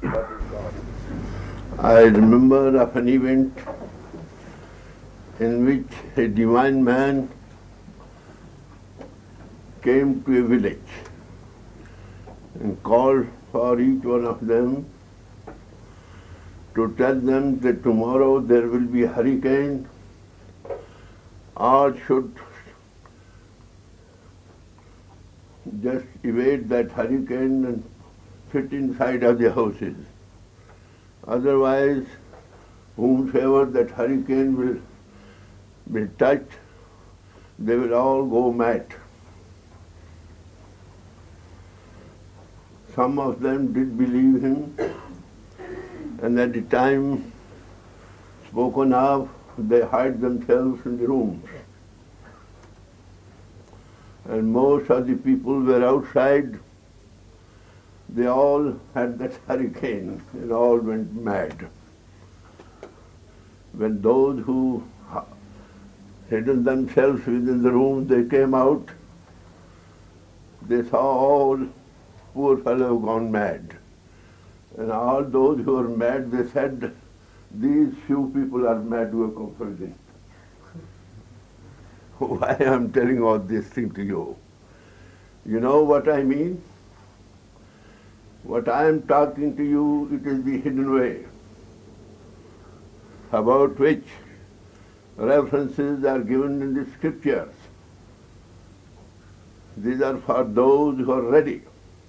I remember of an event in which a divine man came to a village and called for each one of them to tell them that tomorrow there will be a hurricane, or should just evade that hurricane and sit inside of the houses. Otherwise, whomsoever that hurricane will touch, they will all go mad. Some of them did believe him, and at the time spoken of, they hide themselves in the rooms. And most of the people were outside. They all had that hurricane and all went mad. When those who hidden themselves within the room, they came out, they saw all poor fellow gone mad. And all those who were mad, they said, these few people are mad who have come from this. Why I am telling all this thing to you? You know what I mean? What I am talking to you, it is the hidden way, about which references are given in the scriptures. These are for those who are ready.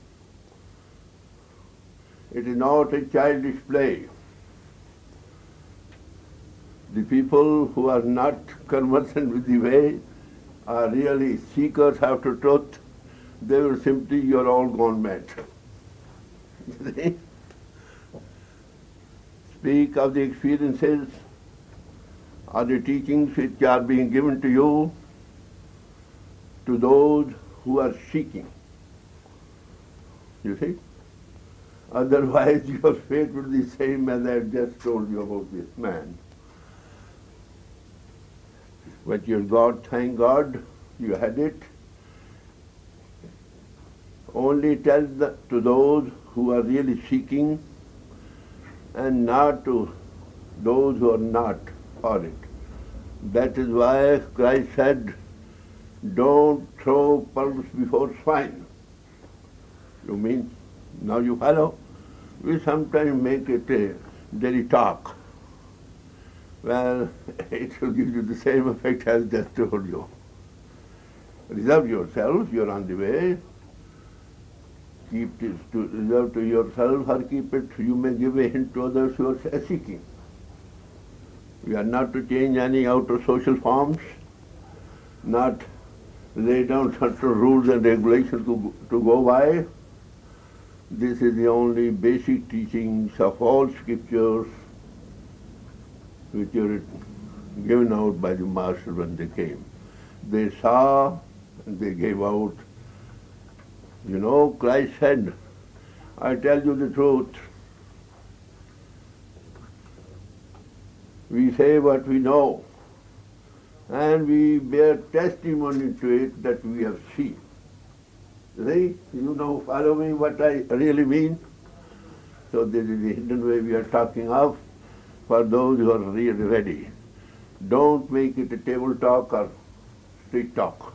It is not a childish play. The people who are not conversant with the way are really seekers after truth. They will simply, you're all gone mad. See? Speak of the experiences or the teachings which are being given to you to those who are seeking. You see? Otherwise your fate will be the same as I have just told you about this man. But you got, thank God, you had it. Only tell to those who are really seeking and not to those who are not for it. That is why Christ said, don't throw pearls before swine. You mean, now you follow? We sometimes make it a daily talk. Well, it will give you the same effect as just told you. Reserve yourself, you're on the way. Keep this to reserve to yourself or keep it, you may give a hint to others who are seeking. We are not to change any outer social forms, not lay down certain rules and regulations to go by. This is the only basic teachings of all scriptures which are given out by the Master when they came. They saw and they gave out. You know, Christ said, I tell you the truth. We say what we know, and we bear testimony to it that we have seen. See, you know, follow me what I really mean? So this is the hidden way we are talking of for those who are really ready. Don't make it a table talk or street talk.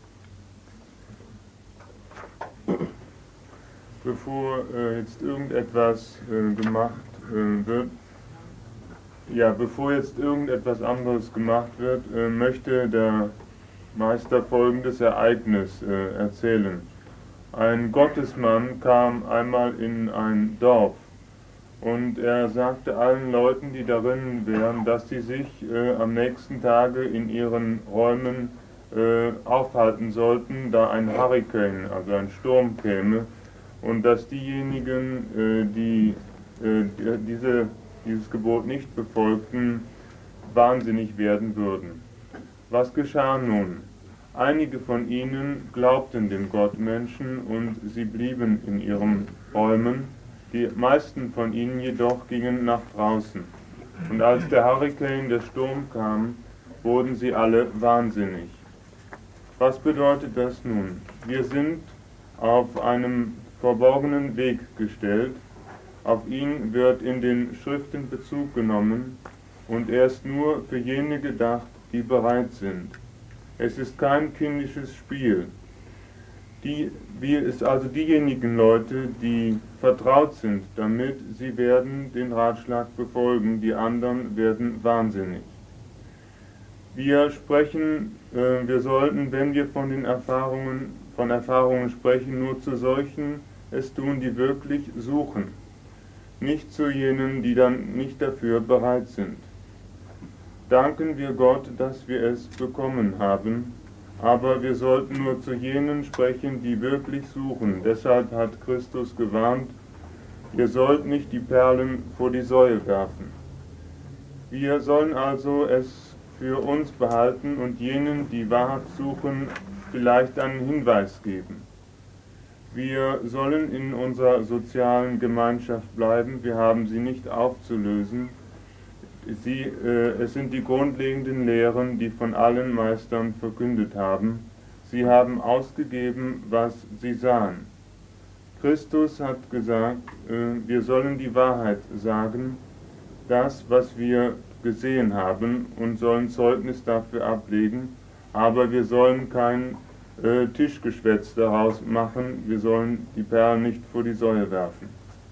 Bevor jetzt irgendetwas gemacht wird, bevor jetzt irgendetwas anderes gemacht wird, möchte der Meister folgendes Ereignis erzählen. Ein Gottesmann kam einmal in ein Dorf und er sagte allen Leuten, die darin wären, dass sie sich am nächsten Tage in ihren Räumen aufhalten sollten, da ein Hurrikan, also ein Sturm käme, und dass diejenigen, die dieses Gebot nicht befolgten, wahnsinnig werden würden. Was geschah nun? Einige von ihnen glaubten dem Gottmenschen und sie blieben in ihren Räumen, die meisten von ihnen jedoch gingen nach draußen. Und als der Hurrikan, der Sturm kam, wurden sie alle wahnsinnig. Was bedeutet das nun? Wir sind auf einem verborgenen Weg gestellt Auf ihn wird in den Schriften Bezug genommen und er ist nur für jene gedacht, die bereit sind. Es ist kein kindisches Spiel. Es also diejenigen Leute, die vertraut sind damit, sie werden den Ratschlag befolgen, die anderen werden wahnsinnig. Wir sollten, wenn wir von Erfahrungen sprechen, nur zu solchen es tun, die wirklich suchen, nicht zu jenen, die dann nicht dafür bereit sind. Danken wir Gott, dass wir es bekommen haben, aber wir sollten nur zu jenen sprechen, die wirklich suchen. Deshalb hat Christus gewarnt, ihr sollt nicht die Perlen vor die Säue werfen. Wir sollen also es für uns behalten und jenen, die Wahrheit suchen, vielleicht einen Hinweis geben. Wir sollen in unserer sozialen Gemeinschaft bleiben, wir haben sie nicht aufzulösen. Es sind die grundlegenden Lehren, die von allen Meistern verkündet haben. Sie haben ausgegeben, was sie sahen. Christus hat gesagt, wir sollen die Wahrheit sagen, das, was wir gesehen haben, und sollen Zeugnis dafür ablegen, aber wir sollen kein Tischgeschwätz daraus machen, wir sollen die Perlen nicht vor die Säue werfen.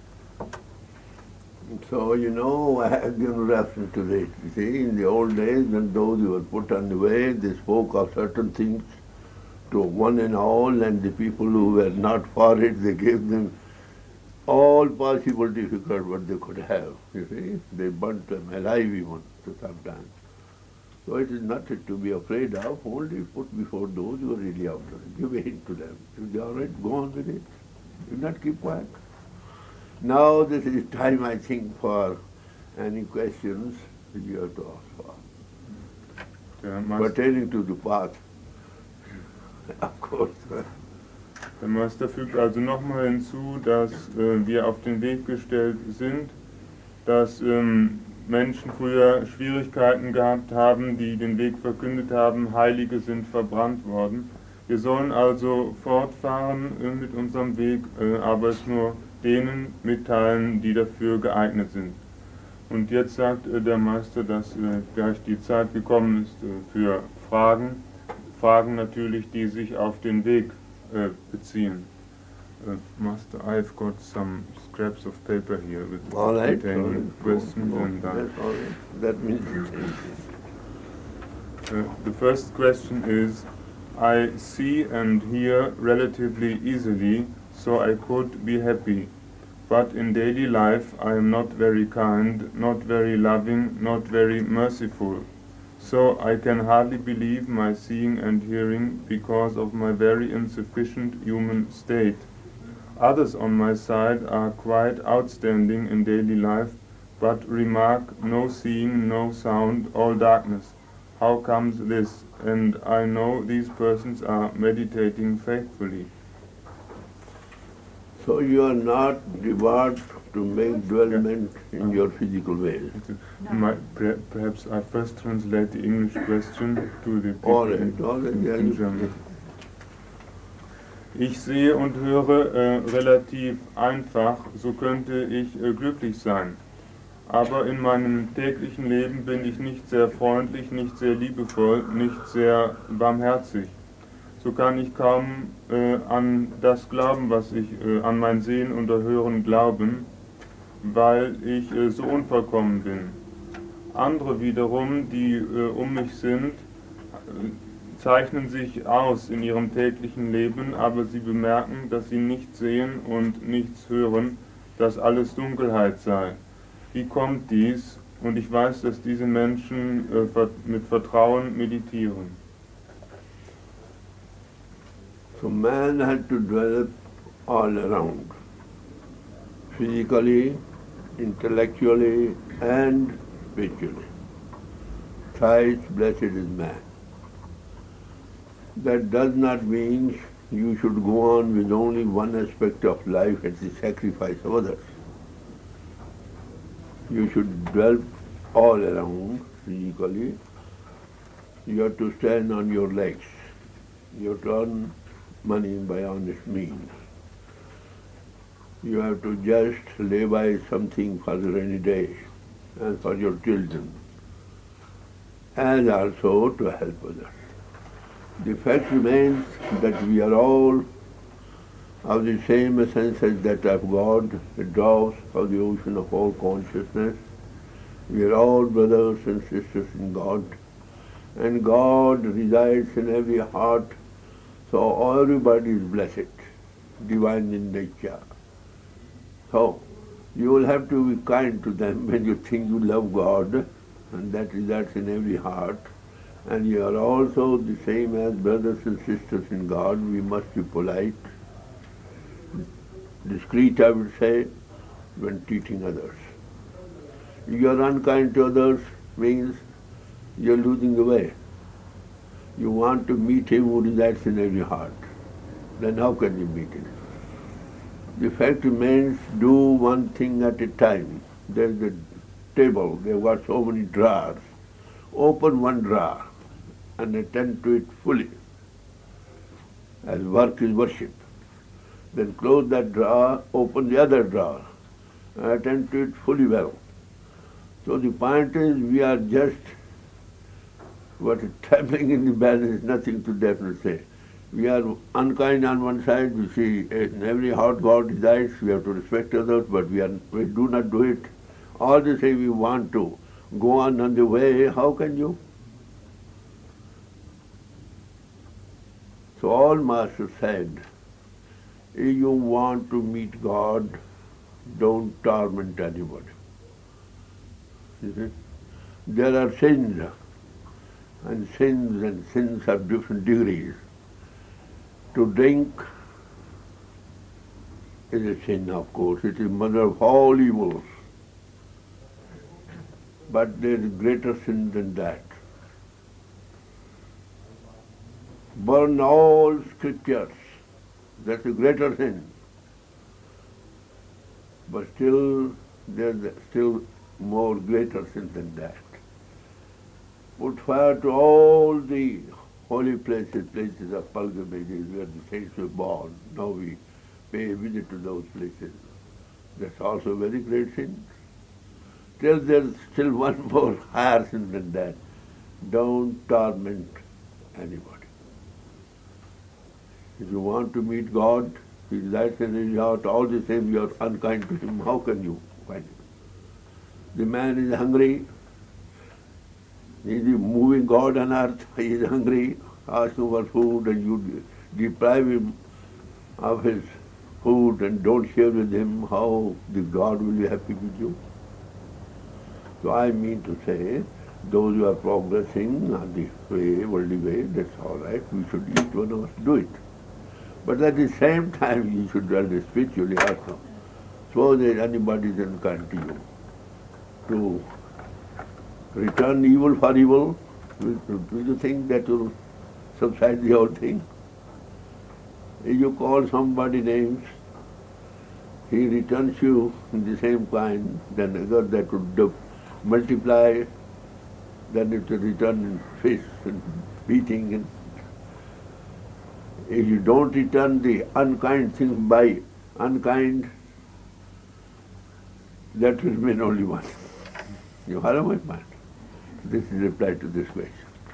So, I have given reference to this. You see, in the old days, when those who were put on the way, they spoke of certain things to one and all, and the people who were not for it, they gave them all possible difficult what they could have. You see, they burnt them alive even sometimes. So it is nothing to be afraid of, only put before those who are really after it. Give a hint to them. If they are all right, go on with it. Do not keep quiet. Now this is time, I think, for any questions that you have to ask for. Pertaining to the path, of course. Der Meister fügt also nochmal hinzu, dass wir auf den Weg gestellt sind, dass Menschen früher Schwierigkeiten gehabt haben, die den Weg verkündet haben, Heilige sind verbrannt worden. Wir sollen also fortfahren mit unserem Weg, aber es nur denen mitteilen, die dafür geeignet sind. Und jetzt sagt der Meister, dass gleich die Zeit gekommen ist für Fragen. Fragen natürlich, die sich auf den Weg beziehen. Master, I've got some scraps of paper here with containing questions and that means the first question is, I see and hear relatively easily, so I could be happy. But in daily life I am not very kind, not very loving, not very merciful. So I can hardly believe my seeing and hearing because of my very insufficient human state. Others on my side are quite outstanding in daily life, but remark no seeing, no sound, all darkness. How comes this? And I know these persons are meditating faithfully. So you are not debarred to make dwellment in your physical ways. Perhaps I first translate the English question to the people in German. Ich sehe und höre relativ einfach, so könnte ich glücklich sein. Aber in meinem täglichen Leben bin ich nicht sehr freundlich, nicht sehr liebevoll, nicht sehr barmherzig. So kann ich kaum an das glauben, was ich an mein Sehen und Hören glauben, weil ich so unvollkommen bin. Andere wiederum, die um mich sind, zeichnen sich aus in ihrem täglichen Leben, aber sie bemerken, dass sie nichts sehen und nichts hören, dass alles Dunkelheit sei. Wie kommt dies? Und ich weiß, dass diese Menschen mit Vertrauen meditieren. So man had to develop all around, physically, intellectually, and spiritually. Thrice blessed is man. That does not mean you should go on with only one aspect of life at the sacrifice of others. You should develop all around physically. You have to stand on your legs. You have to earn money by honest means. You have to just lay by something for the rainy day and for your children, and also to help others. The fact remains that we are all of the same essence as that of God, the drops of the ocean of all consciousness. We are all brothers and sisters in God, and God resides in every heart, so everybody is blessed, divine in nature. So, you will have to be kind to them when you think you love God, and that resides in every heart. And you are also the same as brothers and sisters in God. We must be polite, discreet, I would say, when treating others. If you are unkind to others, means you are losing the way. You want to meet him who resides in every heart. Then how can you meet him? The fact remains, do one thing at a time. There is a table, they've got so many drawers. Open one drawer and attend to it fully, as work is worship. Then close that drawer, open the other drawer, and attend to it fully well. So the point is, we are just, what is traveling in the balance, nothing to definitely say. We are unkind on one side, we see in every heart God resides, we have to respect others, but we do not do it. All the same we want to go on the way, how can you? So all masters said, if you want to meet God, don't torment anybody. You see? There are sins, and sins have different degrees. To drink is a sin, of course. It is mother of all evils. But there is greater sin than that. Burn all scriptures. That's a greater sin. But still, there's still more greater sin than that. Put fire to all the holy places of pilgrimages where the saints were born. Now we pay a visit to those places. That's also a very great sin. Still, there's still one more higher sin than that. Don't torment anybody. If you want to meet God, He resides in His heart, all the same you are unkind to Him, how can you find Him? The man is hungry, he is moving God on earth, he is hungry, ask him for food, and you deprive him of his food and don't share with him, how the God will be happy with you? So I mean to say, those who are progressing on the way, worldly way, that's all right, we should each one of us do it. But at the same time, you should learn spiritually also. Suppose that anybody is unkind to you, to return evil for evil, do you think that will subside the whole thing? If you call somebody names, he returns you in the same kind, then again that would multiply, then it will return in fists and beating. And if you don't return the unkind things by unkind, that will remain only one. You follow my point? This is reply to this question.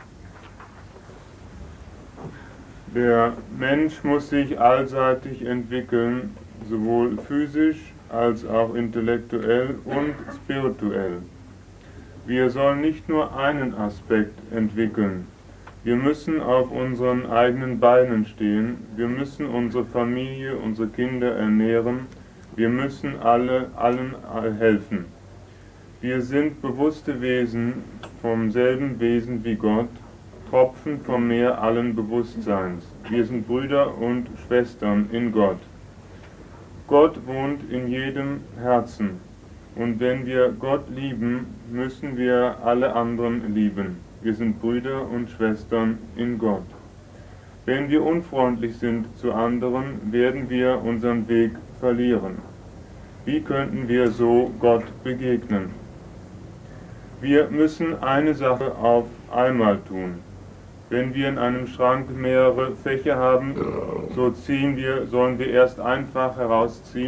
Der Mensch muss sich allseitig entwickeln, sowohl physisch als auch intellektuell und spirituell. Wir sollen nicht nur einen Aspekt entwickeln. Wir müssen auf unseren eigenen Beinen stehen, wir müssen unsere Familie, unsere Kinder ernähren, wir müssen allen helfen. Wir sind bewusste Wesen vom selben Wesen wie Gott, Tropfen vom Meer allen Bewusstseins. Wir sind Brüder und Schwestern in Gott. Gott wohnt in jedem Herzen. Und wenn wir Gott lieben, müssen wir alle anderen lieben. Wir sind Brüder und Schwestern in Gott. Wenn wir unfreundlich sind zu anderen, werden wir unseren Weg verlieren. Wie könnten wir so Gott begegnen? Wir müssen eine Sache auf einmal tun. Wenn wir in einem Schrank mehrere Fächer haben, sollen wir erst ein Fach herausziehen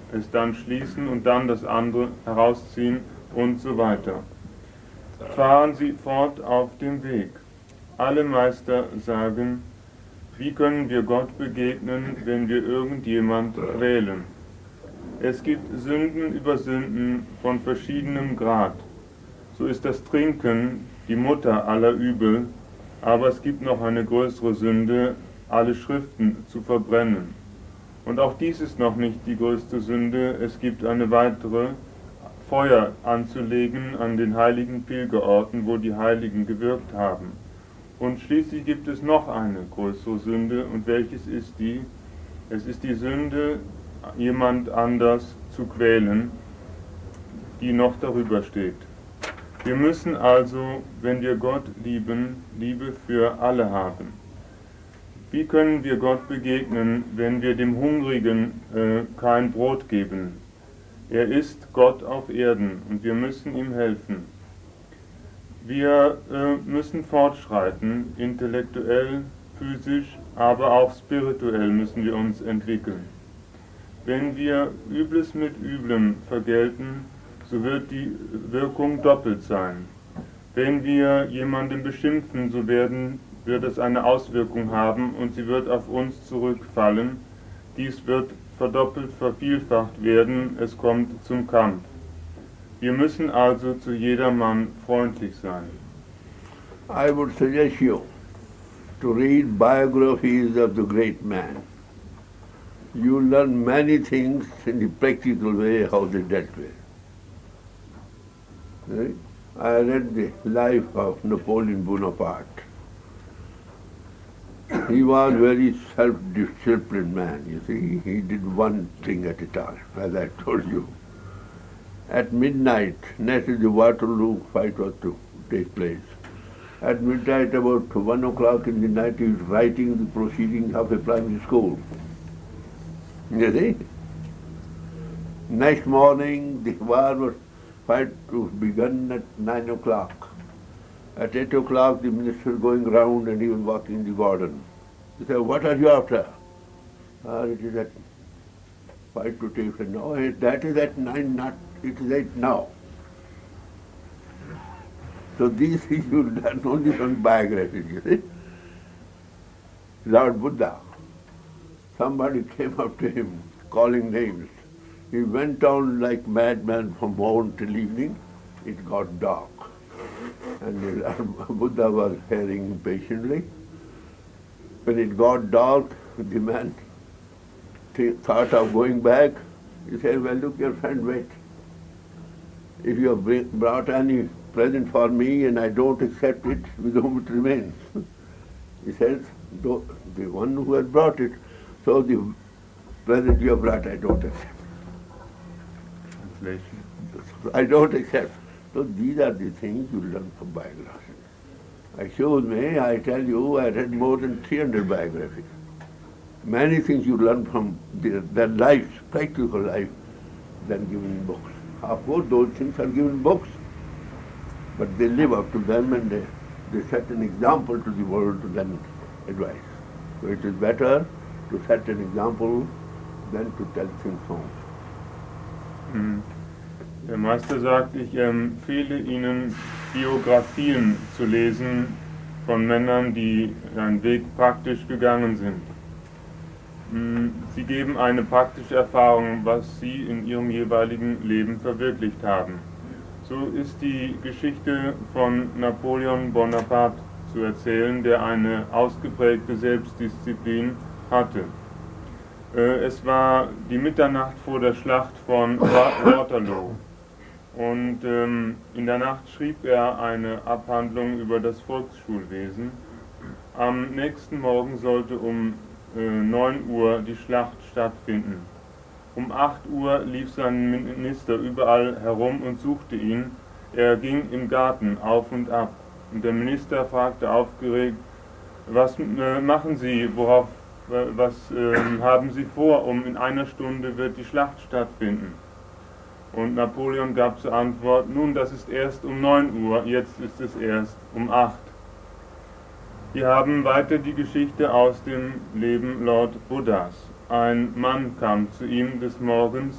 es dann schließen und dann das andere herausziehen und so weiter. Fahren Sie fort auf dem Weg. Alle Meister sagen, wie können wir Gott begegnen, wenn wir irgendjemand quälen? Es gibt Sünden über Sünden von verschiedenem Grad. So ist das Trinken die Mutter aller Übel, aber es gibt noch eine größere Sünde, alle Schriften zu verbrennen. Und auch dies ist noch nicht die größte Sünde, es gibt eine weitere, Feuer anzulegen an den heiligen Pilgerorten, wo die Heiligen gewirkt haben. Und schließlich gibt es noch eine größere Sünde, und welches ist die? Es ist die Sünde, jemand anders zu quälen, die noch darüber steht. Wir müssen also, wenn wir Gott lieben, Liebe für alle haben. Wie können wir Gott begegnen, wenn wir dem Hungrigen kein Brot geben? Er ist Gott auf Erden und wir müssen ihm helfen. Wir müssen fortschreiten, intellektuell, physisch, aber auch spirituell müssen wir uns entwickeln. Wenn wir Übles mit Üblem vergelten, so wird die Wirkung doppelt sein. Wenn wir jemanden beschimpfen, so wird es eine Auswirkung haben und sie wird auf uns zurückfallen. Dies wird verdoppelt, vervielfacht werden, es kommt zum Kampf. Wir müssen also zu jedermann freundlich sein. I would suggest you to read biographies of the great man. You learn many things in the practical way how they dealt with. Right? I read the life of Napoleon Bonaparte. He was a very self-disciplined man, you see. He did one thing at a time, as I told you. At midnight, next to the Waterloo fight was to take place. At midnight, about 1 o'clock in the night, he was writing the proceedings of a primary school. You see? Next morning, the war was fight was begun at 9 o'clock. At 8 o'clock, the minister going round and he was walking in the garden. He said, "What are you after?" It is at 5 to take. Said, "No, that is at 9, not, it is 8 now." So these things you learn only from biographies, you see. Lord Buddha, somebody came up to him calling names. He went on like madman from morning till evening. It got dark. And Buddha was hearing patiently. When it got dark, the man thought of going back. He said, "Well, look, your friend, wait. If you have brought any present for me and I don't accept it, with whom it remains?" He says, "The one who has brought it, so the present you have brought, I don't accept." Translation. I don't accept. So these are the things you learn from biography. Excuse me, I tell you, I read more than 300 biographies. Many things you learn from their lives, practical life, than given in books. Of course, those things are given in books, but they live up to them and they set an example to the world to then advise. So it is better to set an example than to tell things home. Der Meister sagt, ich empfehle Ihnen, Biografien zu lesen von Männern, die einen Weg praktisch gegangen sind. Sie geben eine praktische Erfahrung, was Sie in Ihrem jeweiligen Leben verwirklicht haben. So ist die Geschichte von Napoleon Bonaparte zu erzählen, der eine ausgeprägte Selbstdisziplin hatte. Es war die Mitternacht vor der Schlacht von Waterloo und in der Nacht schrieb er eine Abhandlung über das Volksschulwesen. Am nächsten Morgen sollte um 9 Uhr die Schlacht stattfinden. Um 8 Uhr lief sein Minister überall herum und suchte ihn. Er ging im Garten auf und ab. Und der Minister fragte aufgeregt, was machen Sie, was haben Sie vor, in einer Stunde wird die Schlacht stattfinden. Und Napoleon gab zur Antwort, nun, das ist erst um 9 Uhr, jetzt ist es erst um 8. Wir haben weiter die Geschichte aus dem Leben Lord Buddhas. Ein Mann kam zu ihm des Morgens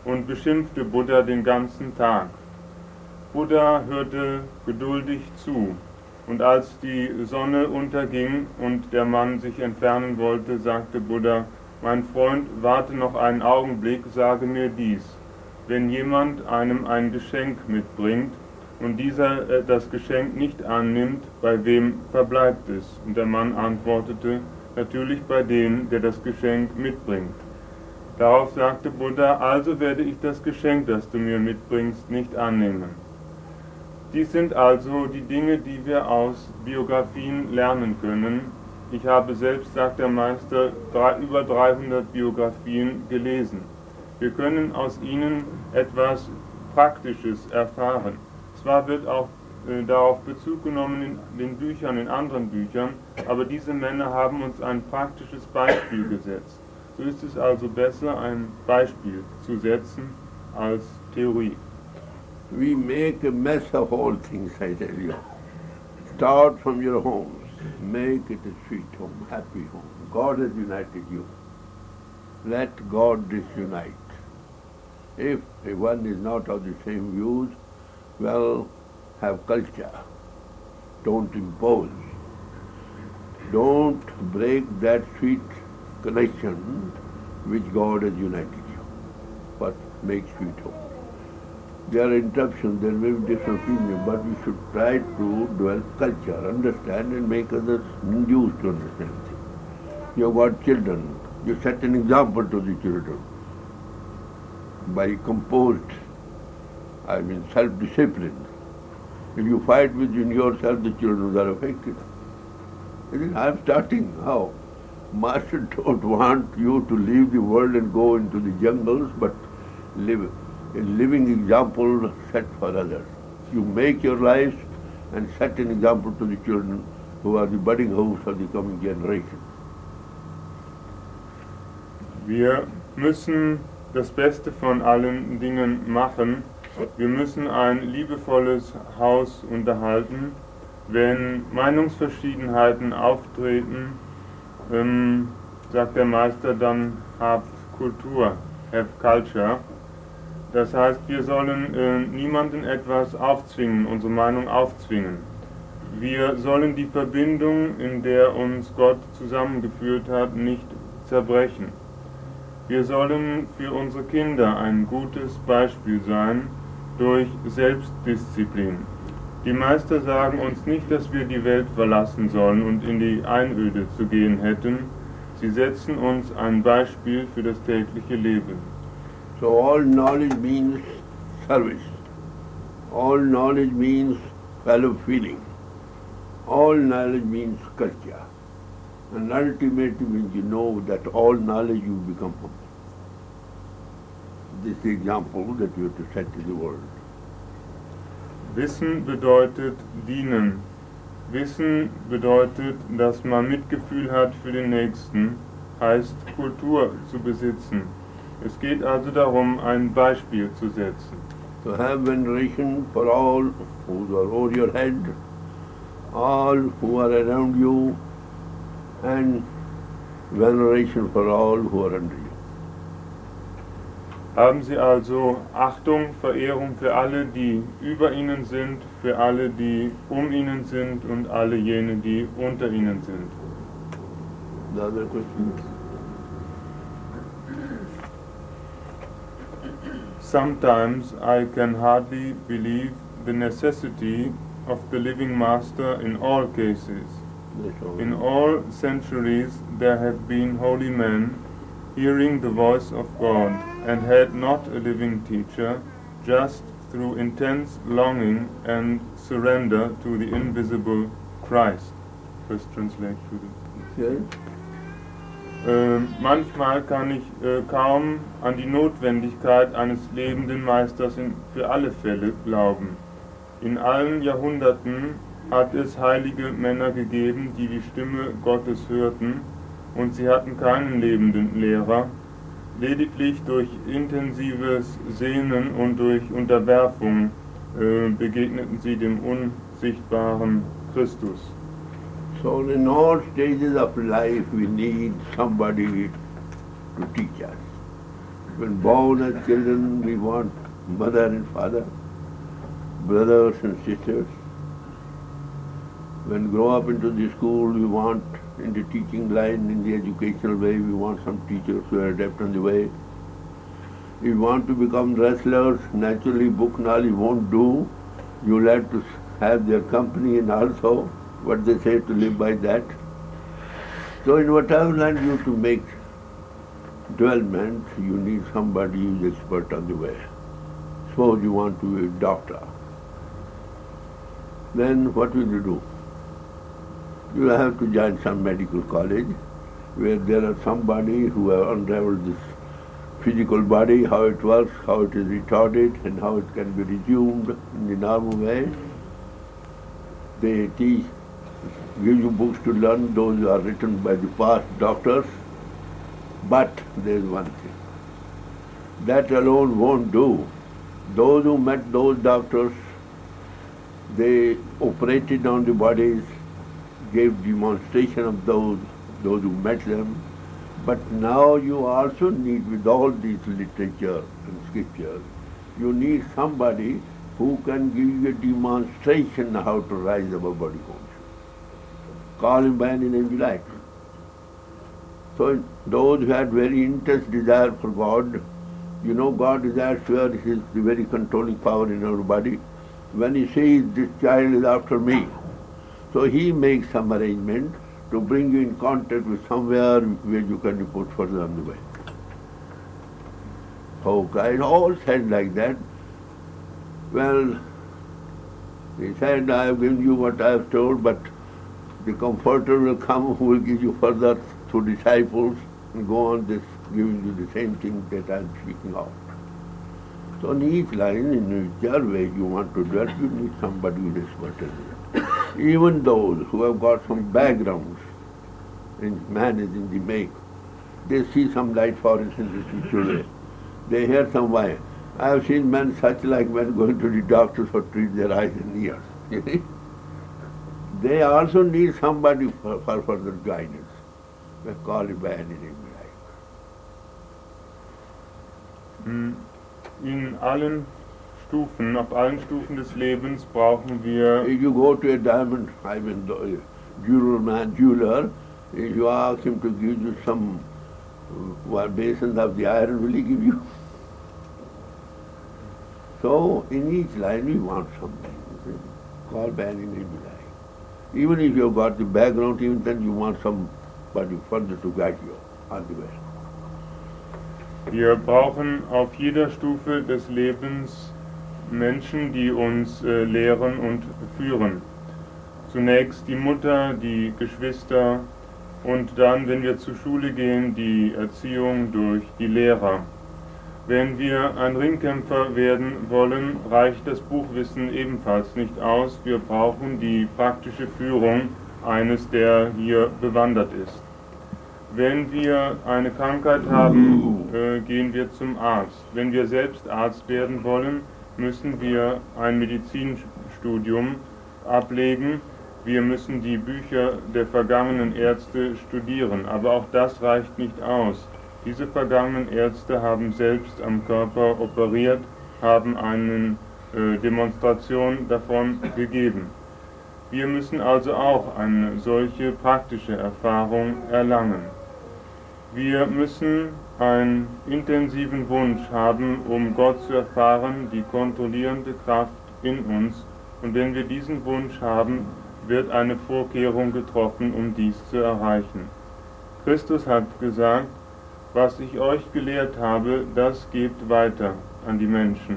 und beschimpfte Buddha den ganzen Tag. Buddha hörte geduldig zu, und als die Sonne unterging und der Mann sich entfernen wollte, sagte Buddha: Mein Freund, warte noch einen Augenblick, sage mir dies. Wenn jemand einem ein Geschenk mitbringt und dieser das Geschenk nicht annimmt, bei wem verbleibt es? Und der Mann antwortete: Natürlich bei dem, der das Geschenk mitbringt. Darauf sagte Buddha: Also werde ich das Geschenk, das du mir mitbringst, nicht annehmen. Dies sind also die Dinge, die wir aus Biografien lernen können. Ich habe selbst, sagt der Meister, über 300 Biografien gelesen. Wir können aus ihnen etwas Praktisches erfahren. Zwar wird auch darauf Bezug genommen in den Büchern, in anderen Büchern, aber diese Männer haben uns ein praktisches Beispiel gesetzt. So ist es also besser, ein Beispiel zu setzen als Theorie. We make a mess of all things, I tell you. Start from your homes. Make it a sweet home, happy home. God has united you. Let God disunite. If one is not of the same views, well, have culture. Don't impose. Don't break that sweet connection which God has united you. But make sweet home. There are interruptions, there may be different opinions, but we should try to develop culture, understand and make others used to understand things. You have got children, you set an example to the children by composed, self-discipline. If you fight within yourself, the children are affected. I am starting now. Master don't want you to leave the world and go into the jungles, but live a living example set for others. You make your lives and set an example to the children who are the budding hopes of the coming generation. Wir müssen das Beste von allen Dingen machen. Wir müssen ein liebevolles Haus unterhalten. Wenn Meinungsverschiedenheiten auftreten, sagt der Meister, dann habt Kultur, have culture. Das heißt, wir sollen niemandem etwas aufzwingen, unsere Meinung aufzwingen. Wir sollen die Verbindung, in der uns Gott zusammengeführt hat, nicht zerbrechen. Wir sollen für unsere Kinder ein gutes Beispiel sein durch Selbstdisziplin. Die Meister sagen uns nicht, dass wir die Welt verlassen sollen und in die Einöde zu gehen hätten. Sie setzen uns ein Beispiel für das tägliche Leben. So all knowledge means service. All knowledge means fellow feeling. All knowledge means culture. And ultimately when you know that all knowledge you become humble. This is the example that you have to set to the world. Wissen bedeutet dienen. Wissen bedeutet, dass man Mitgefühl hat für den Nächsten, heißt Kultur zu besitzen. Es geht also darum, ein Beispiel zu setzen. To have veneration for all who are over your head, all who are around you, and veneration for all who are under you. Haben Sie also Achtung, Verehrung für alle, die über Ihnen sind, für alle, die um Ihnen sind und alle jene, die unter Ihnen sind. The other question? Sometimes I can hardly believe the necessity of the living Master in all cases. In all centuries there have been holy men hearing the voice of God and had not a living teacher, just through intense longing and surrender to the invisible Christ. First translate to the... Yes. Manchmal kann ich kaum an die Notwendigkeit eines lebenden Meisters für alle Fälle glauben. In allen Jahrhunderten hat es heilige Männer gegeben, die die Stimme Gottes hörten, und sie hatten keinen lebenden Lehrer. Lediglich durch intensives Sehnen und durch Unterwerfung begegneten sie dem unsichtbaren Christus. So in all stages of life we need somebody to teach us. When born as children, we want mother and father, brothers and sisters. When grow up into the school, we want, in the teaching line, in the educational way, we want some teachers who are adept on the way. If you want to become wrestlers, naturally book knowledge won't do. You'll have to have their company and also what they say to live by that. So in whatever line you to make development, you need somebody who is expert on the way. Suppose you want to be a doctor. Then what will you do? You have to join some medical college where there are somebody who have unraveled this physical body, how it works, how it is retarded, and how it can be resumed in the normal way. They teach, give you books to learn, those are written by the past doctors. But there is one thing. That alone won't do. Those who met those doctors, they operated on the bodies, gave demonstration of those who met them. But now you also need, with all these literature and scriptures, you need somebody who can give you a demonstration how to rise above body consciousness. Call him by any name you like. So those who had very intense desire for God, you know God desires to have His the very controlling power in our body. When He says, this child is after me, so He makes some arrangement to bring you in contact with somewhere where you can be put further on the way. Oh, it all said like that. Well, He said, I have given you what I have told, but the Comforter will come who will give you further through disciples and go on this, giving you the same thing that I am speaking of. So in each line, in whichever way you want to do it, you need somebody who is expert in it. Even those who have got some backgrounds, and man is in the make, they see some light forest in the spiritual way. They hear some why. I have seen men such like men going to the doctors for treat their eyes and ears. You see? They also need somebody for further guidance. They call it by any name you like. Auf allen Stufen des Lebens brauchen wir... If you go to a diamond, jeweler, if you ask him to give you some basins of the iron, will he give you? So in each line we want something. Call by any name you like. Even if you have got the background, even then you want somebody further to guide you on the way. Wir brauchen auf jeder Stufe des Lebens Menschen, die uns lehren und führen. Zunächst die Mutter, die Geschwister und dann, wenn wir zur Schule gehen, die Erziehung durch die Lehrer. Wenn wir ein Ringkämpfer werden wollen, reicht das Buchwissen ebenfalls nicht aus. Wir brauchen die praktische Führung eines, der hier bewandert ist. Wenn wir eine Krankheit haben, gehen wir zum Arzt. Wenn wir selbst Arzt werden wollen, müssen wir ein Medizinstudium ablegen. Wir müssen die Bücher der vergangenen Ärzte studieren. Aber auch das reicht nicht aus. Diese vergangenen Ärzte haben selbst am Körper operiert, haben eine Demonstration davon gegeben. Wir müssen also auch eine solche praktische Erfahrung erlangen. Wir müssen einen intensiven Wunsch haben, um Gott zu erfahren, die kontrollierende Kraft in uns. Und wenn wir diesen Wunsch haben, wird eine Vorkehrung getroffen, um dies zu erreichen. Christus hat gesagt, was ich euch gelehrt habe, das gebt weiter an die Menschen.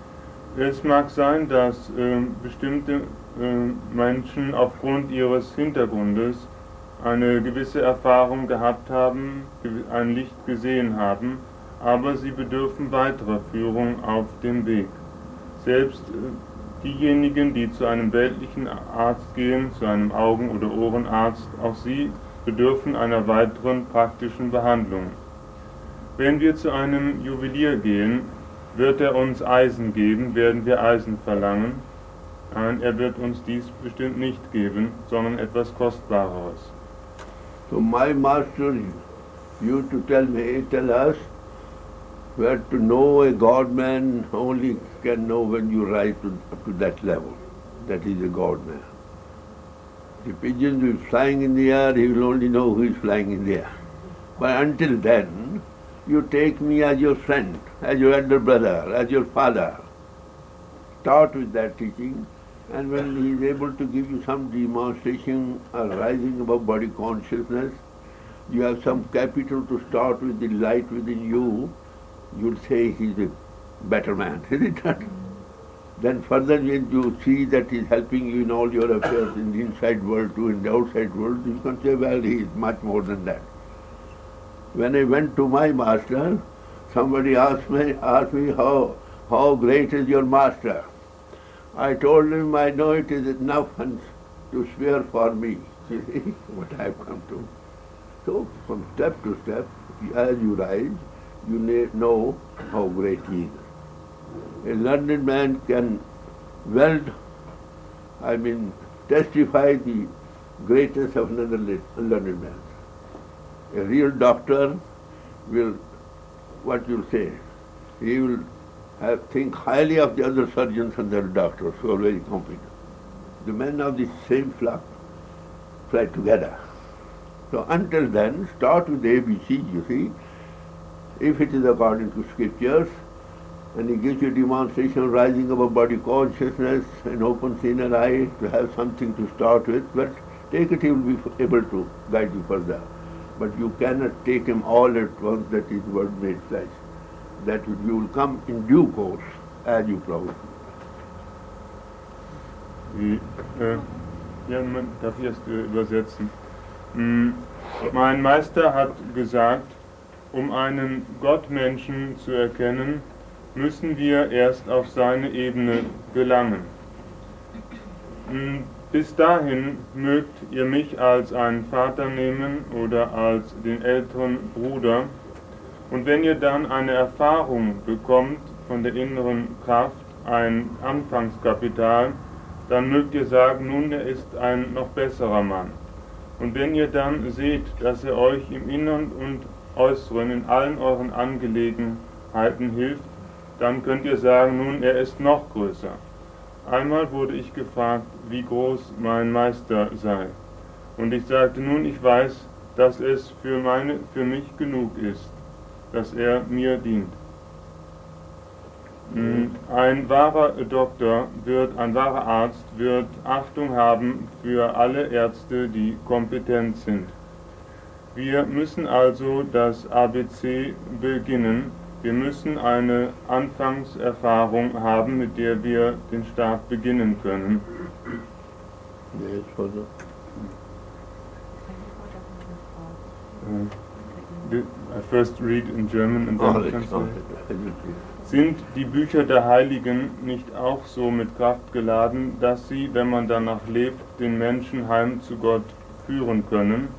Es mag sein, dass bestimmte Menschen aufgrund ihres Hintergrundes eine gewisse Erfahrung gehabt haben, ein Licht gesehen haben, aber sie bedürfen weiterer Führung auf dem Weg. Selbst diejenigen, die zu einem weltlichen Arzt gehen, zu einem Augen- oder Ohrenarzt, auch sie bedürfen einer weiteren praktischen Behandlung. Wenn wir zu einem Juwelier gehen, wird er uns Eisen geben, werden wir Eisen verlangen. Nein, er wird uns dies bestimmt nicht geben, sondern etwas Kostbareres. So my master used to tell us, Where to know a God-man only can know when you rise up to that level. That is a God-man. The pigeon who is flying in the air, he will only know who is flying in the air. But until then, you take me as your friend, as your elder brother, as your father. Start with that teaching, and when he is able to give you some demonstration or rising above body consciousness, you have some capital to start with the light within you, you'll say he's a better man, isn't it? Then further when you see that he's helping you in all your affairs in the inside world too, in the outside world, you can say, well, he is much more than that. When I went to my master, somebody asked me how great is your master? I told him, I know it is enough to swear for me. You see what I have come to. So from step to step, as you rise, you know how great he is. A learned man can testify the greatness of another learned man. A real doctor will, what you'll say, he will think highly of the other surgeons and the doctors who are very competent. The men of the same flock fly together. So until then, start with the ABC, you see. If it is according to scriptures, and he gives you a demonstration rising above body consciousness and opens inner eye to have something to start with, but take it, he will be able to guide you further. But you cannot take him all at once, that is word made flesh. That you will come in due course, as you promise. Ja, darf ich erst übersetzen? Mein Meister hat gesagt, um einen Gottmenschen zu erkennen, müssen wir erst auf seine Ebene gelangen. Bis dahin mögt ihr mich als einen Vater nehmen oder als den älteren Bruder, und wenn ihr dann eine Erfahrung bekommt von der inneren Kraft, ein Anfangskapital, dann mögt ihr sagen, nun, er ist ein noch besserer Mann. Und wenn ihr dann seht, dass er euch im Innern und Äußeren in allen euren Angelegenheiten hilft, dann könnt ihr sagen, nun, er ist noch größer. Einmal wurde ich gefragt, wie groß mein Meister sei. Und ich sagte, nun, ich weiß, dass es für mich genug ist, dass er mir dient. Ein wahrer Arzt wird Achtung haben für alle Ärzte, die kompetent sind. Wir müssen also das ABC beginnen. Wir müssen eine Anfangserfahrung haben, mit der wir den Start beginnen können. I first read in German and then translate. Sind die Bücher der Heiligen nicht auch so mit Kraft geladen, dass sie, wenn man danach lebt, den Menschen heim zu Gott führen können?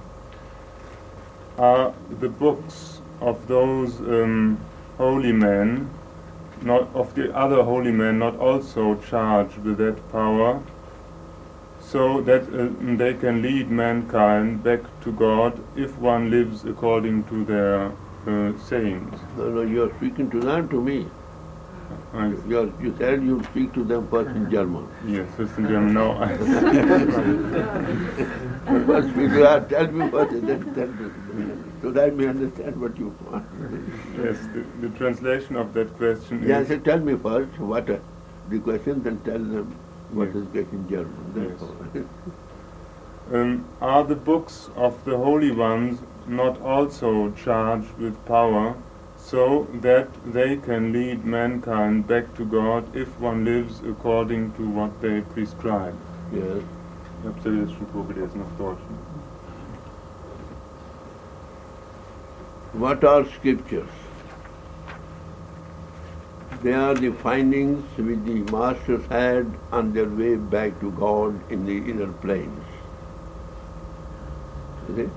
Are the books of those holy men, not of the other holy men, not also charged with that power, so that they can lead mankind back to God if one lives according to their sayings? No, you are speaking to them, to me. You said you speak to them first in German. Yes, first in German. No, first tell me first, then tell me, so that I may understand what you want. Yes, the translation of that question is... Yes, tell me first what the question, then tell them what is it in German. Yes. Are the books of the holy ones not also charged with power, so that they can lead mankind back to God if one lives according to what they prescribe? Yes. Ich habe es ja jetzt schon vorgelesen auf Deutsch. What are scriptures? They are the findings which the masters had on their way back to God in the inner planes. See?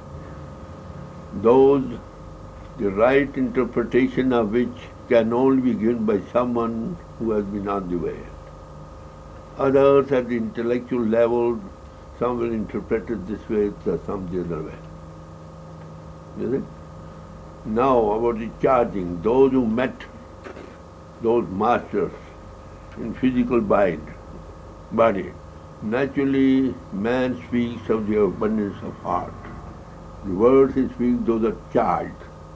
Those, the right interpretation of which can only be given by someone who has been on the way. Others at the intellectual level, some will interpret it this way, some the other way. You see? Now about the charging, those who met those masters in physical body, naturally man speaks of the abundance of heart. The words he speaks, those are charged.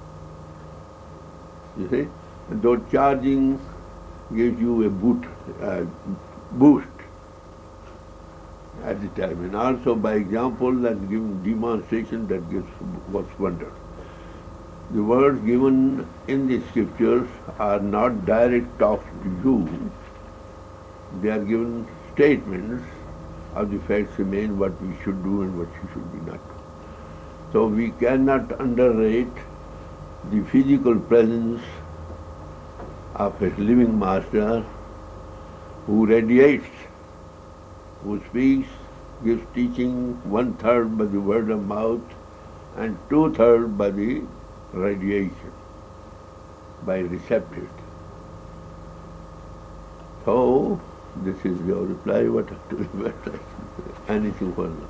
You see? And those charging gives you a boost at the time. And also by example and giving demonstration that gives what's wonder. The words given in the scriptures are not direct talks to you. They are given statements of the facts remain, what we should do and what we should be not do. So we cannot underrate the physical presence of a living master who radiates, who speaks, gives teaching 1/3 by the word of mouth and 2/3 by the radiation, by receptivity. So, this is your reply. What anything further?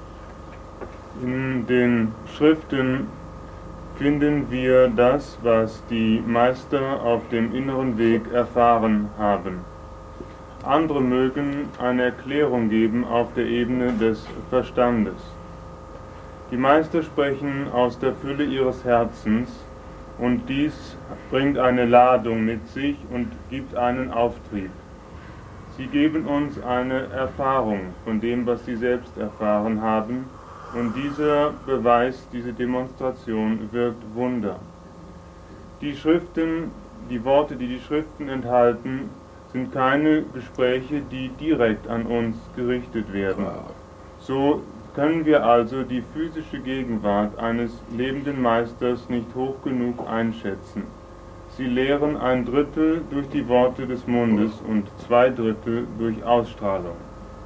In den Schriften finden wir das, was die Meister auf dem inneren Weg erfahren haben. Andere mögen eine Erklärung geben auf der Ebene des Verstandes. Die Meister sprechen aus der Fülle ihres Herzens und dies bringt eine Ladung mit sich und gibt einen Auftrieb. Sie geben uns eine Erfahrung von dem, was sie selbst erfahren haben, und dieser Beweis, diese Demonstration wirkt Wunder. Die Schriften, die Worte, die die Schriften enthalten, sind keine Gespräche, die direkt an uns gerichtet werden. So können wir also die physische Gegenwart eines lebenden Meisters nicht hoch genug einschätzen. Sie lehren 1/3 durch die Worte des Mundes und 2/3 durch Ausstrahlung.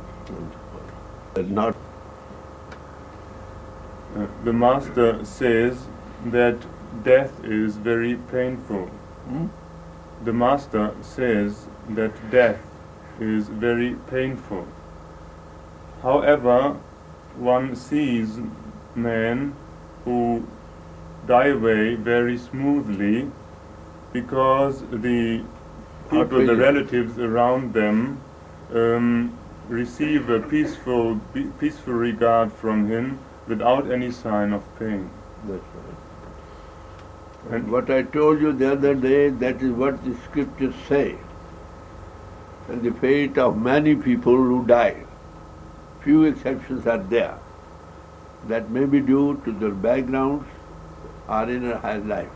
The Master says that death is very painful. The Master says that death is very painful. However, one sees men who die away very smoothly because the people, the relatives around them, receive a peaceful regard from him without any sign of pain. That's right. And what I told you the other day, that is what the scriptures say. And the fate of many people who die. Few exceptions are there. That may be due to their backgrounds or inner high life.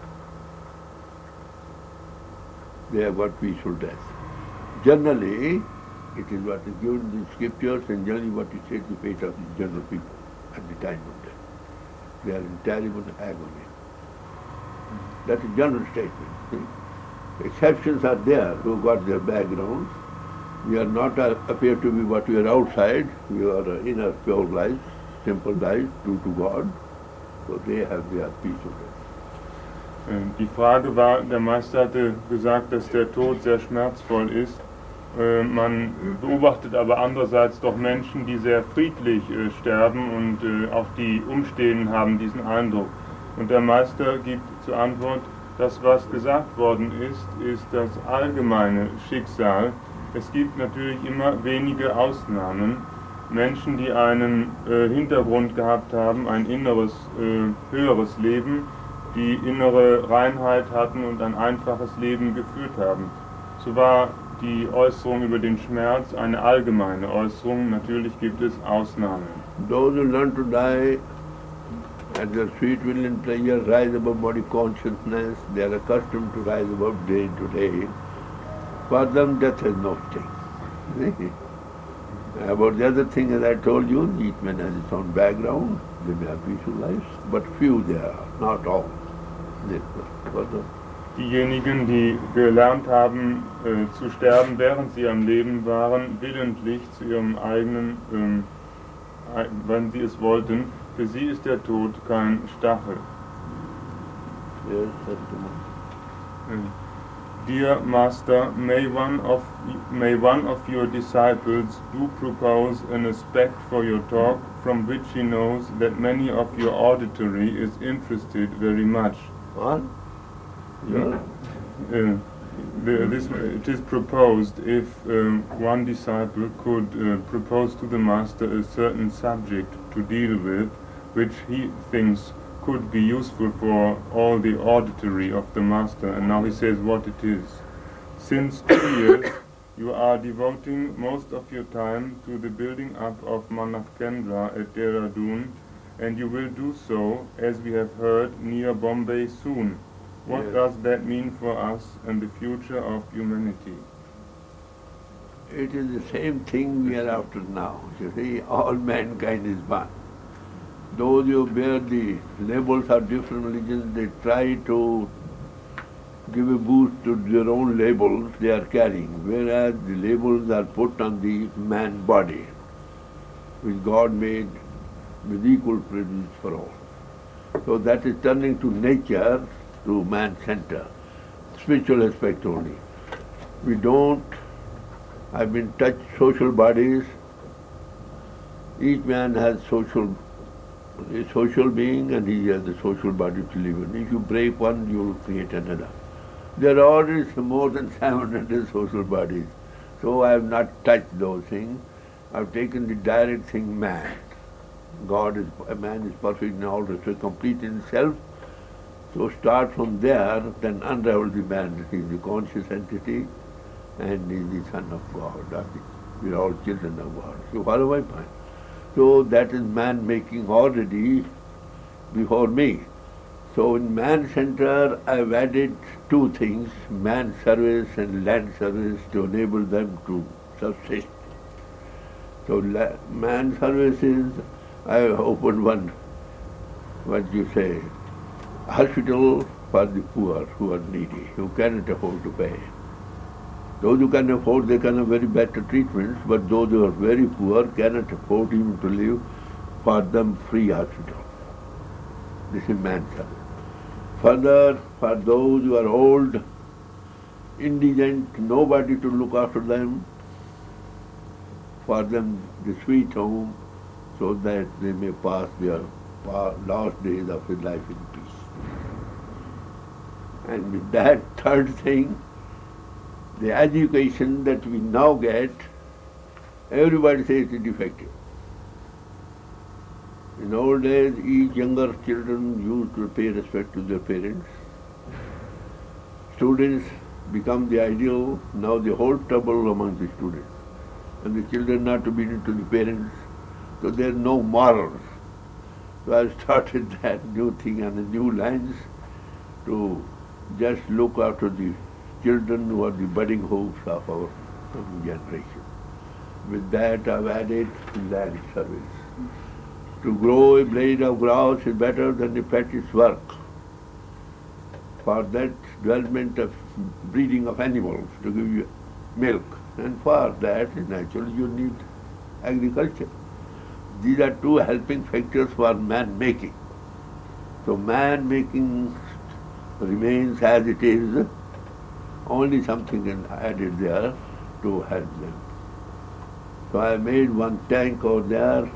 They have got peaceful death. Generally, it is what is given in the scriptures and generally what is said the fate of the general people at the time of death. They are in terrible agony. That is general statement. Exceptions are there who got their backgrounds. We are not appear to be what we are outside. We are inner pure lives, simple lives, true to God. So they have their peaceful death. Die Frage war, der Meister hatte gesagt, dass der Tod sehr schmerzvoll ist. Man beobachtet aber andererseits doch Menschen, die sehr friedlich sterben und auch die Umstehenden haben diesen Eindruck. Und der Meister gibt zur Antwort, das was gesagt worden ist das allgemeine Schicksal. Es gibt natürlich immer wenige Ausnahmen. Menschen, die einen Hintergrund gehabt haben, ein inneres, höheres Leben, die innere Reinheit hatten und ein einfaches Leben geführt haben. So war die Äußerung über den Schmerz eine allgemeine Äußerung. Natürlich gibt es Ausnahmen. Those who learn to die at their sweet will and pleasure rise above body consciousness, they are accustomed to rise above day to day. For them death has no sting. About the other thing, as I told you, each man has its own background, they may have peaceful lives, but few there are, not all. Diejenigen, die gelernt haben zu sterben, während sie am Leben waren, willentlich zu ihrem eigenen, wenn sie es wollten, für sie ist der Tod kein Stachel. Yes, that's the one. Dear Master, may one of your disciples do propose an aspect for your talk from which he knows that many of your auditory is interested very much. What? Yeah. It is proposed if one disciple could propose to the master a certain subject to deal with, which he thinks could be useful for all the auditory of the master, and now he says what it is. Since 2 years, you are devoting most of your time to the building up of Manav Kendra at Dehradun, and you will do so, as we have heard, near Bombay soon. What Yes. does that mean for us and the future of humanity? It is the same thing we are after now. You see, all mankind is one. Those who bear the labels of different religions, they try to give a boost to their own labels they are carrying, whereas the labels are put on the man body, which God made with equal privilege for all. So that is turning to nature, to man center, spiritual aspect only. We don't, I mean, touch social bodies. Each man has a social being, and he has a social body to live in. If you break one, you will create another. There are already more than 700 social bodies. So I have not touched those things. I have taken the direct thing, man. A man is perfect in all respects, complete in himself. So start from there, then unravel the man. He is the conscious entity and he is the Son of God. We are all children of God. So follow my point. So that is man making already before me. So in man center I have added two things, man service and land service, to enable them to subsist. So man service is, I have opened one, hospital for the poor who are needy, who cannot afford to pay. Those who can afford, they can have very better treatments, but those who are very poor cannot afford even to live, for them free hospital. This is man service. Further, for those who are old, indigent, nobody to look after them, for them the sweet home, so that they may pass their last days of their life in peace. And with that third thing, the education that we now get, everybody says it is defective. In old days, each younger children used to pay respect to their parents. Students become the ideal, now the whole trouble among the students. And the children not obedient to the parents, so there are no morals. So I started that new thing on the new lines to just look after the children who are the budding hopes of our generation. With that I've added land service. To grow a blade of grass is better than a practice work. For that development of breeding of animals to give you milk, and for that naturally you need agriculture. These are two helping factors for man making. So man making remains as it is, only something is added there to help them. So I made one tank over there,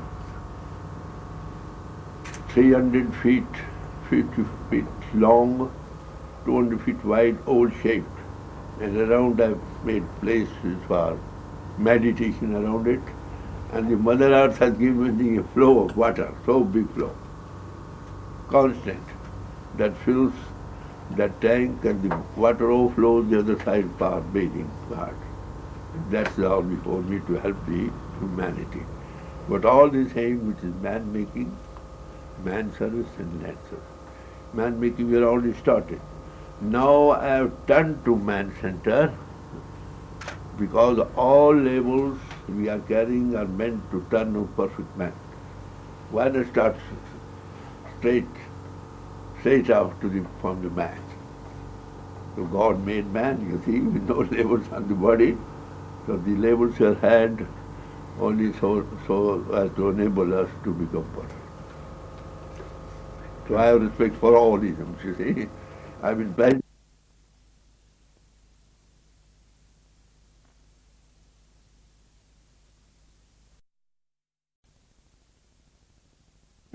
300 feet, 50 feet long, 200 feet wide, oval-shaped. And around I made places for meditation around it. And the Mother Earth has given me a flow of water, so big flow, constant, that fills that tank, and the water overflows the other side for bathing part. That's all before me to help the humanity. But all this aim which is man making, man service and land service. Man making we are already started. Now I have turned to man center, because all labels we are carrying are meant to turn to perfect man. Why not start straight out from the man? So God made man, you see, with no labels on the body. So the labels are had only so as to enable us to become perfect. So I have respect for all isms, you see. I mean,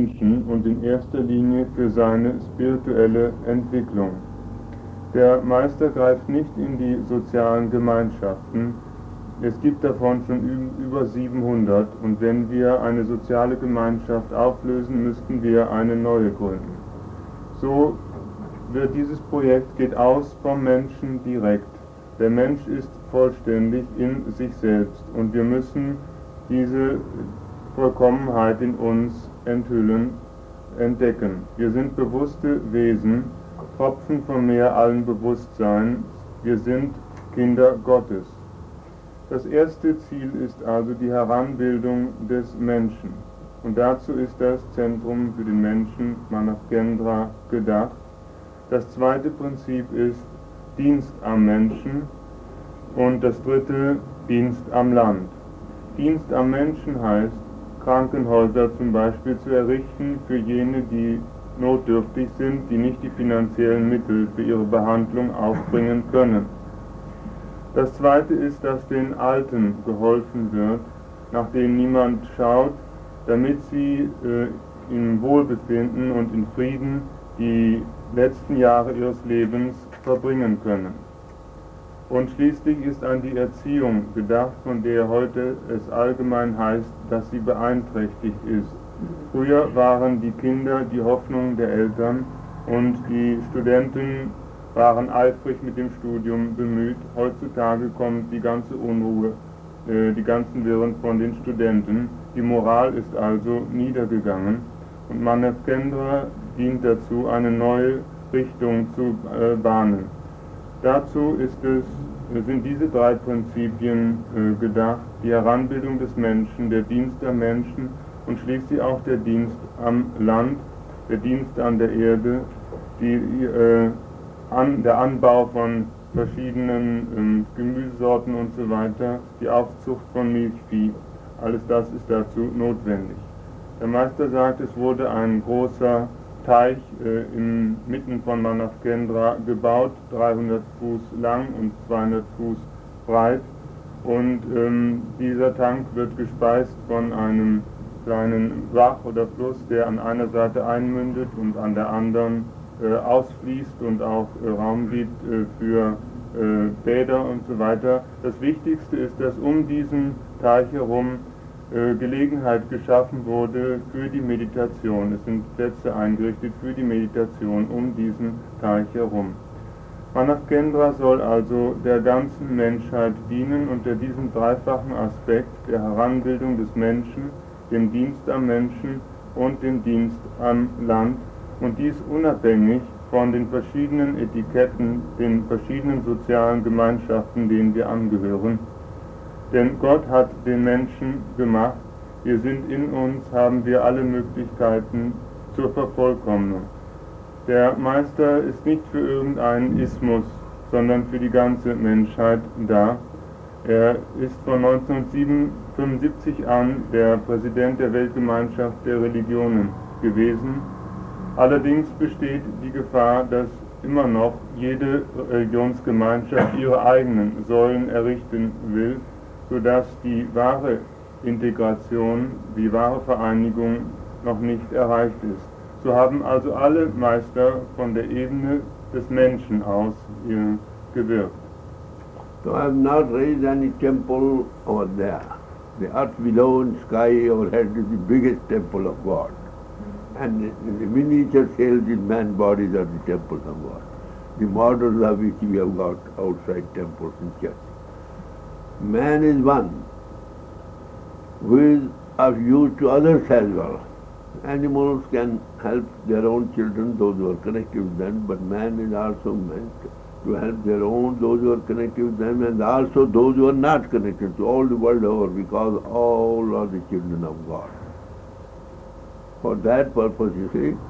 Menschen und in erster Linie für seine spirituelle Entwicklung. Der Meister greift nicht in die sozialen Gemeinschaften. Es gibt davon schon über 700 und wenn wir eine soziale Gemeinschaft auflösen, müssten wir eine neue gründen. So wird dieses Projekt geht aus vom Menschen direkt. Der Mensch ist vollständig in sich selbst und wir müssen diese Vollkommenheit in uns enthüllen, entdecken. Wir sind bewusste Wesen, Tropfen vom Meer allen Bewusstseins. Wir sind Kinder Gottes. Das erste Ziel ist also die Heranbildung des Menschen. Und dazu ist das Zentrum für den Menschen Manavgendra gedacht. Das zweite Prinzip ist Dienst am Menschen und das dritte Dienst am Land. Dienst am Menschen heißt, Krankenhäuser zum Beispiel zu errichten für jene, die notdürftig sind, die nicht die finanziellen Mittel für ihre Behandlung aufbringen können. Das zweite ist, dass den Alten geholfen wird, nach denen niemand schaut, damit sie in Wohlbefinden und in Frieden die letzten Jahre ihres Lebens verbringen können. Und schließlich ist an die Erziehung gedacht, von der heute es allgemein heißt, dass sie beeinträchtigt ist. Früher waren die Kinder die Hoffnung der Eltern und die Studenten waren eifrig mit dem Studium bemüht. Heutzutage kommt die ganze Unruhe, die ganzen Wirren von den Studenten. Die Moral ist also niedergegangen und Manavgendra dient dazu, eine neue Richtung zu bahnen. Dazu sind diese drei Prinzipien gedacht: die Heranbildung des Menschen, der Dienst am Menschen und schließlich auch der Dienst am Land, der Dienst an der Erde, der Anbau von verschiedenen Gemüsesorten und so weiter, die Aufzucht von Milchvieh. Alles das ist dazu notwendig. Der Meister sagt, es wurde ein großer Teich inmitten von Manavgendra gebaut, 300 Fuß lang und 200 Fuß breit. Und dieser Tank wird gespeist von einem kleinen Bach oder Fluss, der an einer Seite einmündet und an der anderen ausfließt und auch Raum gibt für Bäder und so weiter. Das Wichtigste ist, dass um diesen Teich herum Gelegenheit geschaffen wurde für die Meditation. Es sind Plätze eingerichtet für die Meditation um diesen Teich herum. Manavgendra soll also der ganzen Menschheit dienen unter diesem dreifachen Aspekt der Heranbildung des Menschen, dem Dienst am Menschen und dem Dienst am Land, und dies unabhängig von den verschiedenen Etiketten, den verschiedenen sozialen Gemeinschaften, denen wir angehören. Denn Gott hat den Menschen gemacht, wir sind in uns, haben wir alle Möglichkeiten zur Vervollkommnung. Der Meister ist nicht für irgendeinen Ismus, sondern für die ganze Menschheit da. Er ist von 1975 an der Präsident der Weltgemeinschaft der Religionen gewesen. Allerdings besteht die Gefahr, dass immer noch jede Religionsgemeinschaft ihre eigenen Säulen errichten will, sodass die wahre Integration, die wahre Vereinigung noch nicht erreicht ist. So haben also alle Meister von der Ebene des Menschen aus gewirkt. So I have not raised any temple over there. The earth below and sky overhead is the biggest temple of God. And in the miniature scale, these man bodies are the temples of God. The models of which we have got outside temples and churches. Man is one who is of use to others as well. Animals can help their own children, those who are connected with them, but man is also meant to help their own, those who are connected with them, and also those who are not connected to all the world over, because all are the children of God. For that purpose, you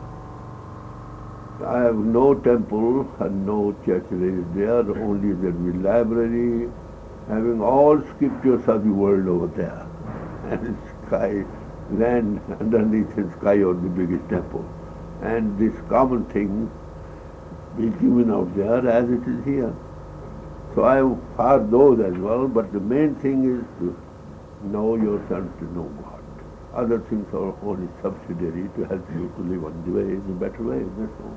see, I have no temple and no church raised there, only there will be library, having all scriptures of the world over there, and sky, land underneath the sky or the biggest temple. And this common thing be given out there as it is here. So I have for those as well, but the main thing is to know yourself, to know God. Other things are only subsidiary to help you to live on the way, in a better way, that's all.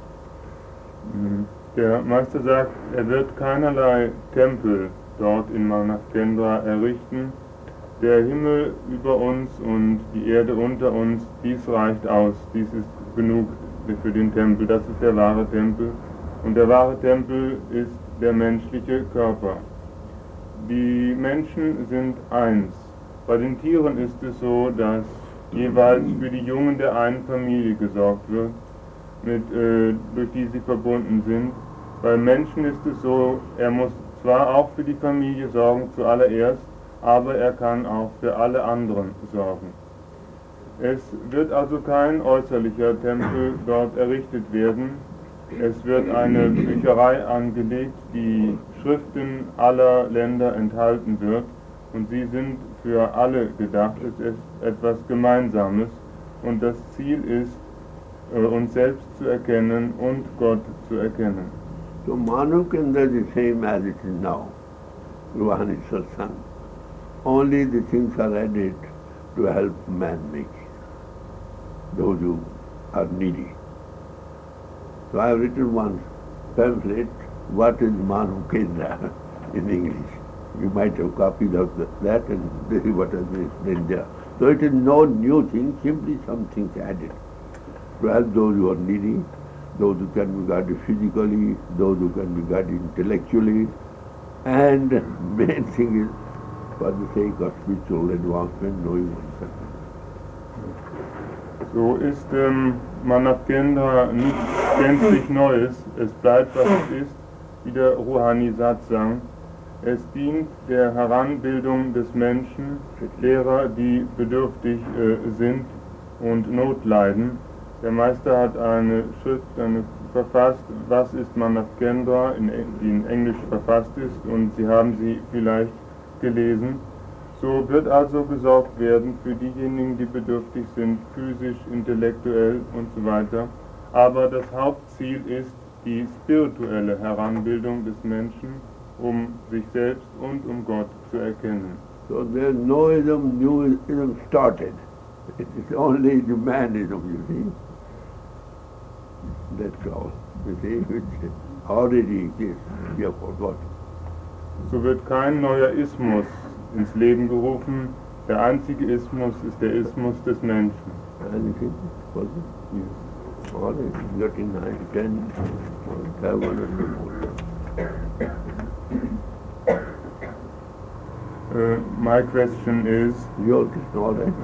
Der Meister sagt, er wird keinerlei Tempel dort in Manavgendra errichten. Der Himmel über uns und die Erde unter uns, dies reicht aus, dies ist genug für den Tempel, das ist der wahre Tempel. Und der wahre Tempel ist der menschliche Körper. Die Menschen sind eins. Bei den Tieren ist es so, dass jeweils für die Jungen der einen Familie gesorgt wird, durch die sie verbunden sind. Bei Menschen ist es so, er muss zwar auch für die Familie sorgen zuallererst, aber er kann auch für alle anderen sorgen. Es wird also kein äußerlicher Tempel dort errichtet werden. Es wird eine Bücherei angelegt, die Schriften aller Länder enthalten wird, und sie sind für alle gedacht. Es ist etwas Gemeinsames und das Ziel ist, uns selbst zu erkennen und Gott zu erkennen. So Manavgendra is the same as it is now, Ruhani Satsang. Only the things are added to help man making, those who are needy. So I have written one pamphlet, What is Manavgendra, in English. You might have copied of that, and this is what has been explained there. So it is no new thing, simply some things added to help those who are needy, those who can be guided physically, those who can be guided intellectually, and main thing is for the sake of spiritual advancement, knowing oneself. So ist Manavgendra nichts gänzlich Neues, es bleibt was es ist, wie der Ruhani Satsang. Es dient der Heranbildung des Menschen, derer, die bedürftig sind und Not leiden. Der Meister hat eine Schrift verfasst, Was ist Manavgendra, die in Englisch verfasst ist, und Sie haben sie vielleicht gelesen. So wird also gesorgt werden für diejenigen, die bedürftig sind, physisch, intellektuell und so weiter. Aber das Hauptziel ist die spirituelle Heranbildung des Menschen, sich selbst und Gott zu erkennen. So there is no new ism started. It is only the manism, you see. That's all. You see, which already exists. You have forgotten. So wird kein neuer Ismus ins Leben gerufen. Der einzige Ismus ist der Ismus des Menschen. Anything? Was it? Yes. All right. 39, 10, 7 and more. My question is, Your question, all right.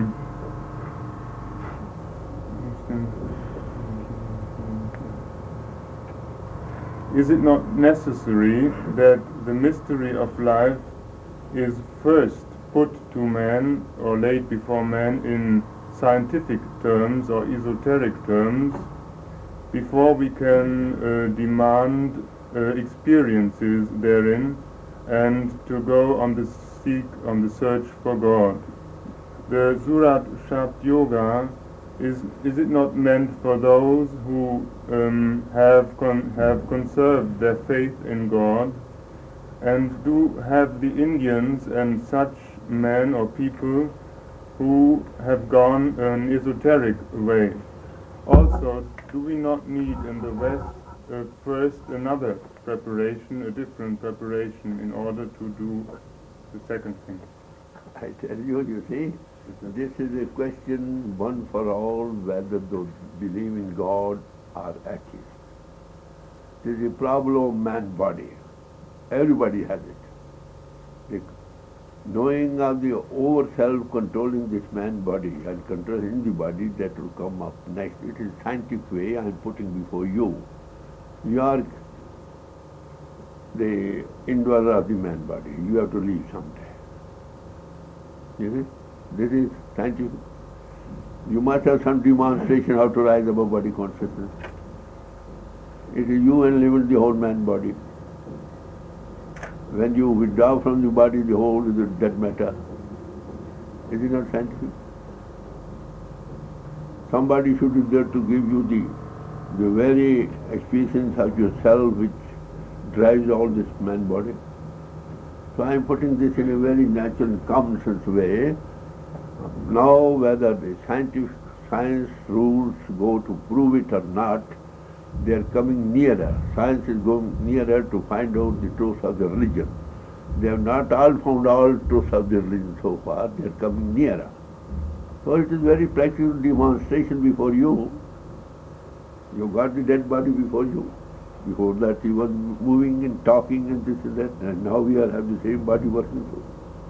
Is it not necessary that the mystery of life is first put to man or laid before man in scientific terms or esoteric terms before we can demand experiences therein and to go on the search for God? The Surat Shabd Yoga, is it not meant for those who have conserved their faith in God, and have the Indians and such men or people who have gone an esoteric way? Also, do we not need in the West first another preparation, a different preparation, in order to do the second thing? I tell you, you see, this is a question one for all, whether those believe in God are atheists. It is a problem of man body. Everybody has it. The knowing of the over self controlling this man body and controlling the body, that will come up next. It is scientific way I am putting before you. You are the indweller of the man body. You have to leave someday. You see? This is scientific. You must have some demonstration how to rise above body consciousness. It is you and live in the whole man body. When you withdraw from the body, the whole is a dead matter. Is it not scientific? Somebody should be there to give you the very experience of yourself which drives all this man body. So I am putting this in a very natural, common sense way. Now, whether the science rules go to prove it or not, they are coming nearer. Science is going nearer to find out the truth of the religion. They have not all found all truths of the religion so far. They are coming nearer. So it is very practical demonstration before you. You got the dead body before you. Before that he was moving and talking and this and that, and now we have the same body working too.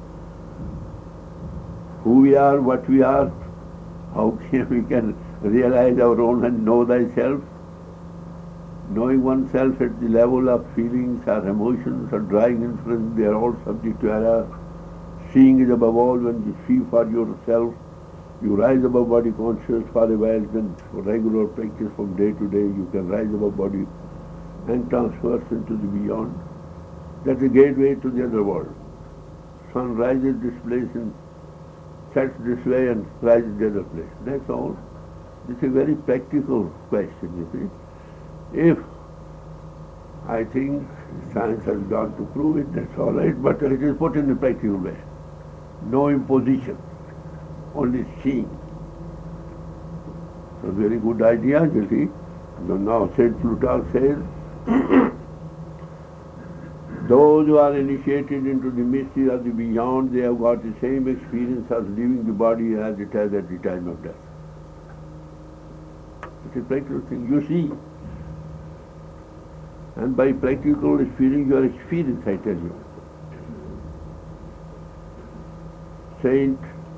Who we are, what we are, how we can realize our own and know thyself. Knowing oneself at the level of feelings or emotions or drawing inference, they are all subject to error. Seeing is above all. When you see for yourself, you rise above body conscious for a while, then for regular practice from day to day, you can rise above body and transverse into the beyond. That's the gateway to the other world. Sun rises this place and sets this way and rises the other place. That's all. This is a very practical question, you see. If I think science has got to prove it, that's all right, but it is put in a practical way. No imposition, only seeing. So very good idea, you see. So now Saint Plutarch says, those who are initiated into the mystery of the beyond, they have got the same experience of leaving the body as it has at the time of death. It's a practical thing. You see. And by practical experience, your experience, I tell you. Saint,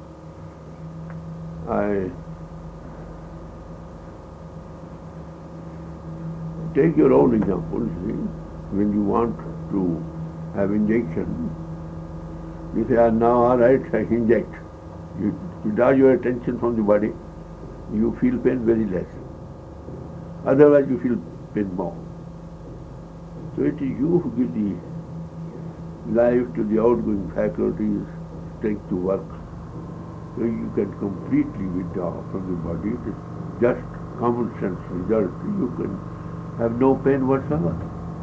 take your own example, see, when you want to have injection, you say, now all right, I inject. You draw your attention from the body, you feel pain very less. Otherwise you feel pain more. So it is you who give the life to the outgoing faculties, take to work. So you can completely withdraw from the body. It is just common sense result. You can have no pain whatsoever.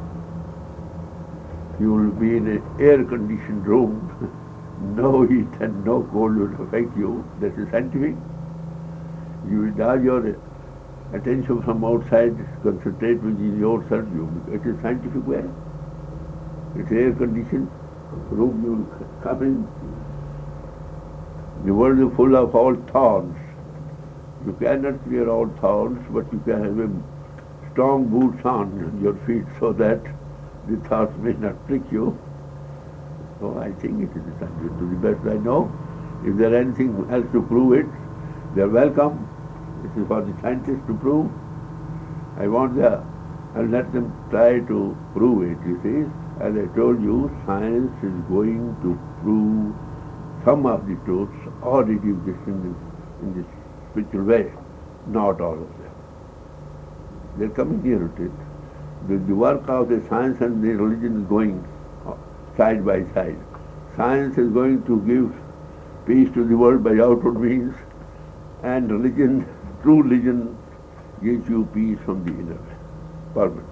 You will be in an air-conditioned room. No heat and no cold will affect you. That is scientific. You withdraw your attention from outside, concentrate within yourself. It is scientific way. It's air-conditioned room. You will come in. The world is full of all thorns. You cannot clear all thorns, but you can have a strong boots on your feet so that the thorns may not prick you. So I think it is scientific to the best I know. If there is anything else to prove it, they are welcome. This is for the scientists to prove. I'll let them try to prove it, you see. As I told you, science is going to prove some of the truths, or it is just in this spiritual way, not all of them. They're coming near to it. The work of the science and the religion is going side by side. Science is going to give peace to the world by outward means, and religion, true religion, gives you peace from the inner way. Permanent.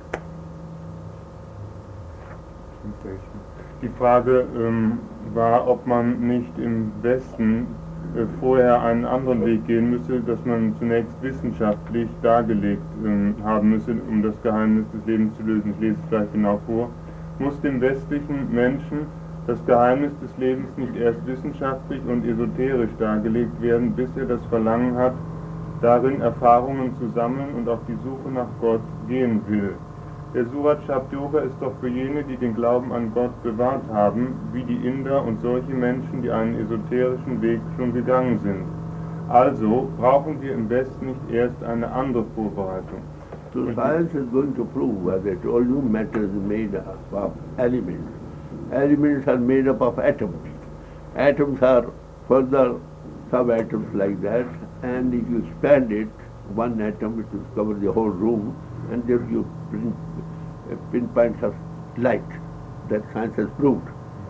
Die Frage war, ob man nicht im Westen vorher einen anderen Weg gehen müsse, dass man zunächst wissenschaftlich dargelegt haben müsse, um das Geheimnis des Lebens zu lösen. Ich lese es gleich genau vor. Muss dem westlichen Menschen das Geheimnis des Lebens nicht erst wissenschaftlich und esoterisch dargelegt werden, bis er das Verlangen hat, darin Erfahrungen zu sammeln und auf die Suche nach Gott gehen will. Der Surat Shapyoga ist doch für jene, die den Glauben an Gott bewahrt haben, wie die Inder und solche Menschen, die einen esoterischen Weg schon gegangen sind. Also brauchen wir im Westen nicht erst eine andere Vorbereitung. So science is going to prove, as I told you, matter is made up of elements. Elements are made up of atoms. Atoms are further subatoms like that, and if you expand it, one atom, it will cover the whole room, and there you pinpoints of light. That science has proved.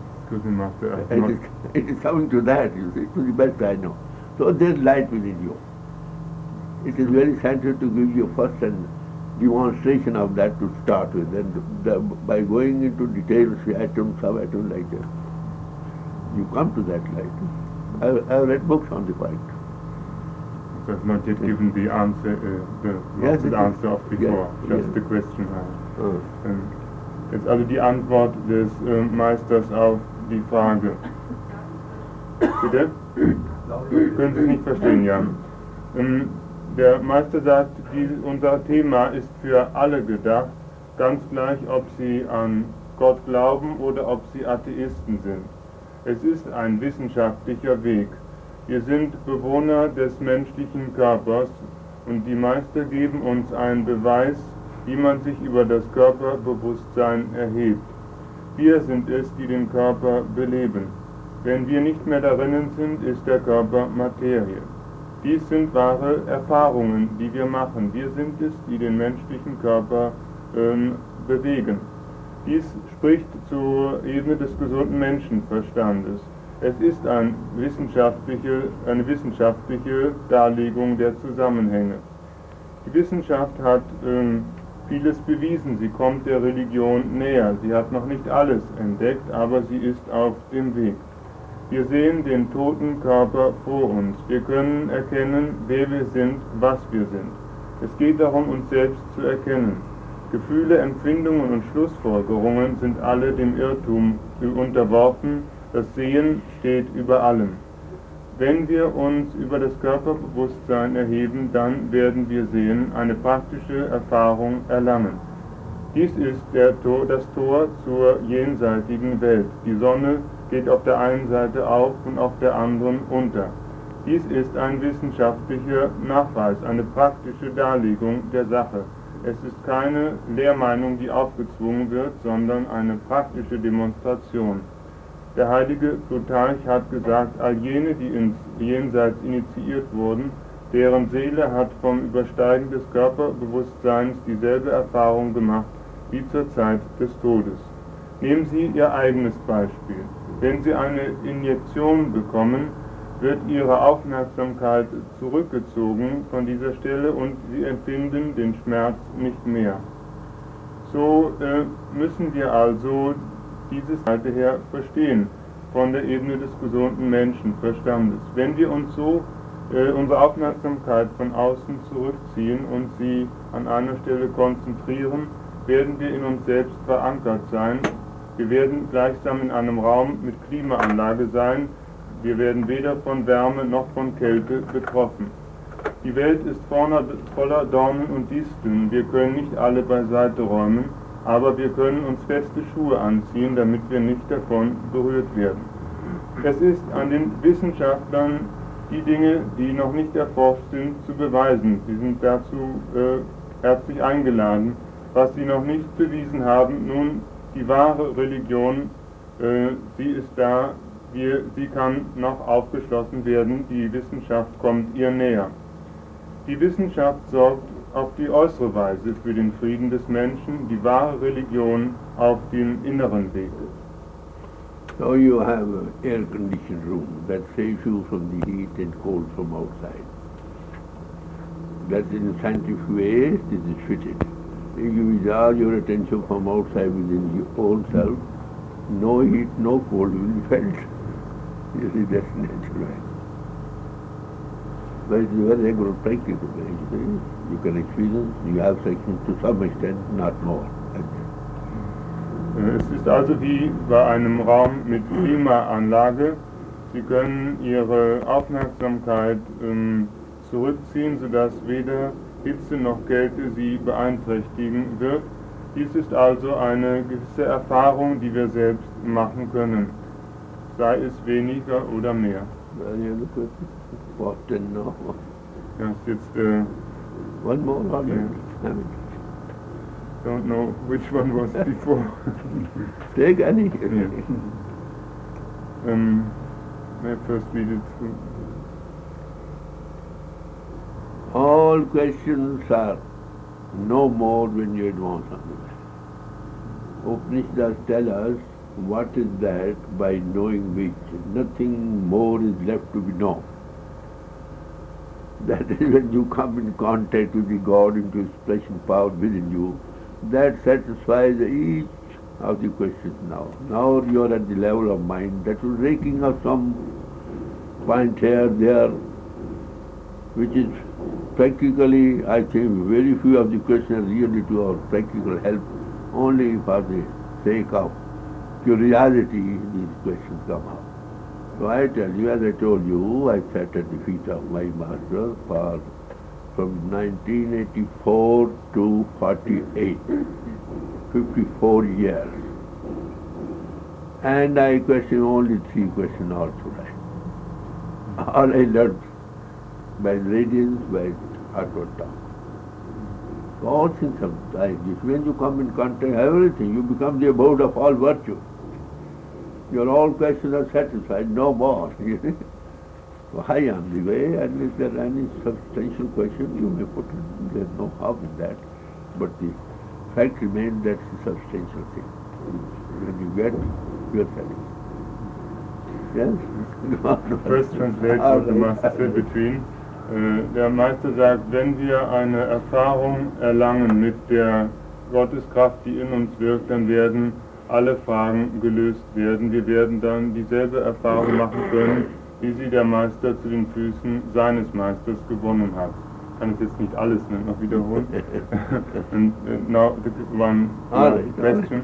It is coming to that, you see, to the best I know. So there is light within you. It is very scientific to give you first an demonstration of that to start with, and by going into details, atoms, subatoms like that, you come to that light. I've read books on the point. So I've not yet given the answer, Yes, the answer of before, yeah, just yeah. the question. Uh, Jetzt also die Antwort des Meisters auf die Frage. Bitte? Können Sie es nicht verstehen, ja. Der Meister sagt, unser Thema ist für alle gedacht, ganz gleich, ob sie an Gott glauben oder ob sie Atheisten sind. Es ist ein wissenschaftlicher Weg. Wir sind Bewohner des menschlichen Körpers und die Meister geben uns einen Beweis, wie man sich über das Körperbewusstsein erhebt. Wir sind es, die den Körper beleben. Wenn wir nicht mehr darinnen sind, ist der Körper Materie. Dies sind wahre Erfahrungen, die wir machen. Wir sind es, die den menschlichen Körper bewegen. Dies spricht zur Ebene des gesunden Menschenverstandes. Es ist eine wissenschaftliche Darlegung der Zusammenhänge. Die Wissenschaft hat vieles bewiesen, sie kommt der Religion näher. Sie hat noch nicht alles entdeckt, aber sie ist auf dem Weg. Wir sehen den toten Körper vor uns. Wir können erkennen, wer wir sind, was wir sind. Es geht darum, uns selbst zu erkennen. Gefühle, Empfindungen und Schlussfolgerungen sind alle dem Irrtum unterworfen. Das Sehen steht über allem. Wenn wir uns über das Körperbewusstsein erheben, dann werden wir sehen, eine praktische Erfahrung erlangen. Dies ist das Tor zur jenseitigen Welt. Die Sonne geht auf der einen Seite auf und auf der anderen unter. Dies ist ein wissenschaftlicher Nachweis, eine praktische Darlegung der Sache. Es ist keine Lehrmeinung, die aufgezwungen wird, sondern eine praktische Demonstration. Der heilige Plutarch hat gesagt, all jene, die ins Jenseits initiiert wurden, deren Seele hat vom Übersteigen des Körperbewusstseins dieselbe Erfahrung gemacht wie zur Zeit des Todes. Nehmen Sie Ihr eigenes Beispiel. Wenn Sie eine Injektion bekommen, wird Ihre Aufmerksamkeit zurückgezogen von dieser Stelle und Sie empfinden den Schmerz nicht mehr. So müssen wir also diese Seite her verstehen, von der Ebene des gesunden Menschenverstandes. Wenn wir uns so unsere Aufmerksamkeit von außen zurückziehen und sie an einer Stelle konzentrieren, werden wir in uns selbst verankert sein. Wir werden gleichsam in einem Raum mit Klimaanlage sein. Wir werden weder von Wärme noch von Kälte betroffen. Die Welt ist voller Dornen und Disteln. Wir können nicht alle beiseite räumen, aber wir können uns feste Schuhe anziehen, damit wir nicht davon berührt werden. Es ist an den Wissenschaftlern, die Dinge, die noch nicht erforscht sind, zu beweisen. Sie sind dazu herzlich eingeladen. Was sie noch nicht bewiesen haben, nun, die wahre Religion, sie ist da, sie kann noch aufgeschlossen werden, die Wissenschaft kommt ihr näher. Die Wissenschaft sorgt auf die äußere Weise für den Frieden des Menschen, die wahre Religion auf den inneren Weg. So you have an air-conditioned room that saves you from the heat and cold from outside. That in a scientific way, this is fitted. If you withdraw your attention from outside within your own self, no heat, no cold will be felt. You see, that's natural. But it's a very good practical way. You can experience, you have section to some extent, not more. Es ist also wie bei einem Raum mit Klimaanlage. Sie können Ihre Aufmerksamkeit zurückziehen, sodass weder Hitze noch Kälte Sie beeinträchtigen wird. Dies ist also eine gewisse Erfahrung, die wir selbst machen können, sei es weniger oder mehr. What then now? Ja, ist jetzt One more, all right. Yeah. Don't know which one was before. Take any. Yeah. May I first read it through? All questions are no more when you advance on the way. Upanishads tell us what is that by knowing which nothing more is left to be known. That is when you come in contact with the God into His flesh and power within you, that satisfies each of the questions now. Now you are at the level of mind that is raking up some point here, there, which is practically, I think, very few of the questions really to our practical help, only for the sake of curiosity these questions come up. So I tell you, as I told you, I sat at the feet of my master from 1984 to 48, 54 years. And I questioned only 3 questions all through life. All I learned by radiance, by outward talk. All things of life. When you come in contact everything, you become the abode of all virtue. Your all questions are satisfied, no more. So I am the way, and if there are any substantial question, you may put it. There's no harm in that. But the fact remains that's the substantial thing. When you get, you're satisfied. Yes? The first translation what the Master said between. Der Meister sagt, wenn wir eine Erfahrung erlangen mit der Gotteskraft, die in uns wirkt, dann werden alle Fragen gelöst werden. Wir werden dann dieselbe Erfahrung machen können, wie sie der Meister zu den Füßen seines Meisters gewonnen hat. Ich kann es jetzt nicht alles noch wiederholen. And now the one question.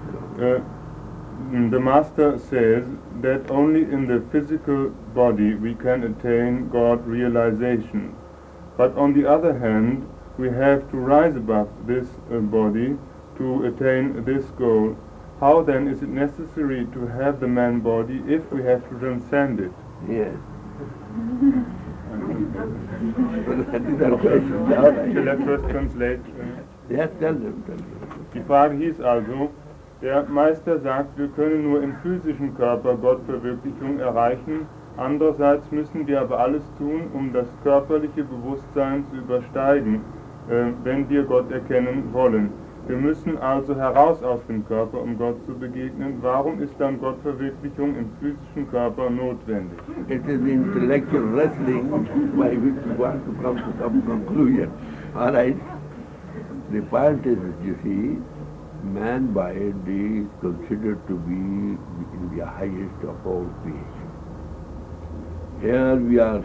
The Master says that only in the physical body we can attain God realization. But on the other hand, we have to rise above this body to attain this goal. How then is it necessary to have the man body if we have to transcend it? Yes. Shall I first translate? Yes, tell them. Die Frage hieß also, der Meister sagt, wir können nur im physischen Körper Gottverwirklichung erreichen. Andererseits müssen wir aber alles tun, um das körperliche Bewusstsein zu übersteigen, wenn wir Gott erkennen wollen. Wir müssen also heraus aus dem Körper, um Gott zu begegnen. Warum ist dann Gottverwirklichung im physischen Körper notwendig? It is intellectual wrestling by which you want to come to some conclusion. All right. The point is, you see, man body is considered to be in the highest of all creation. Here we are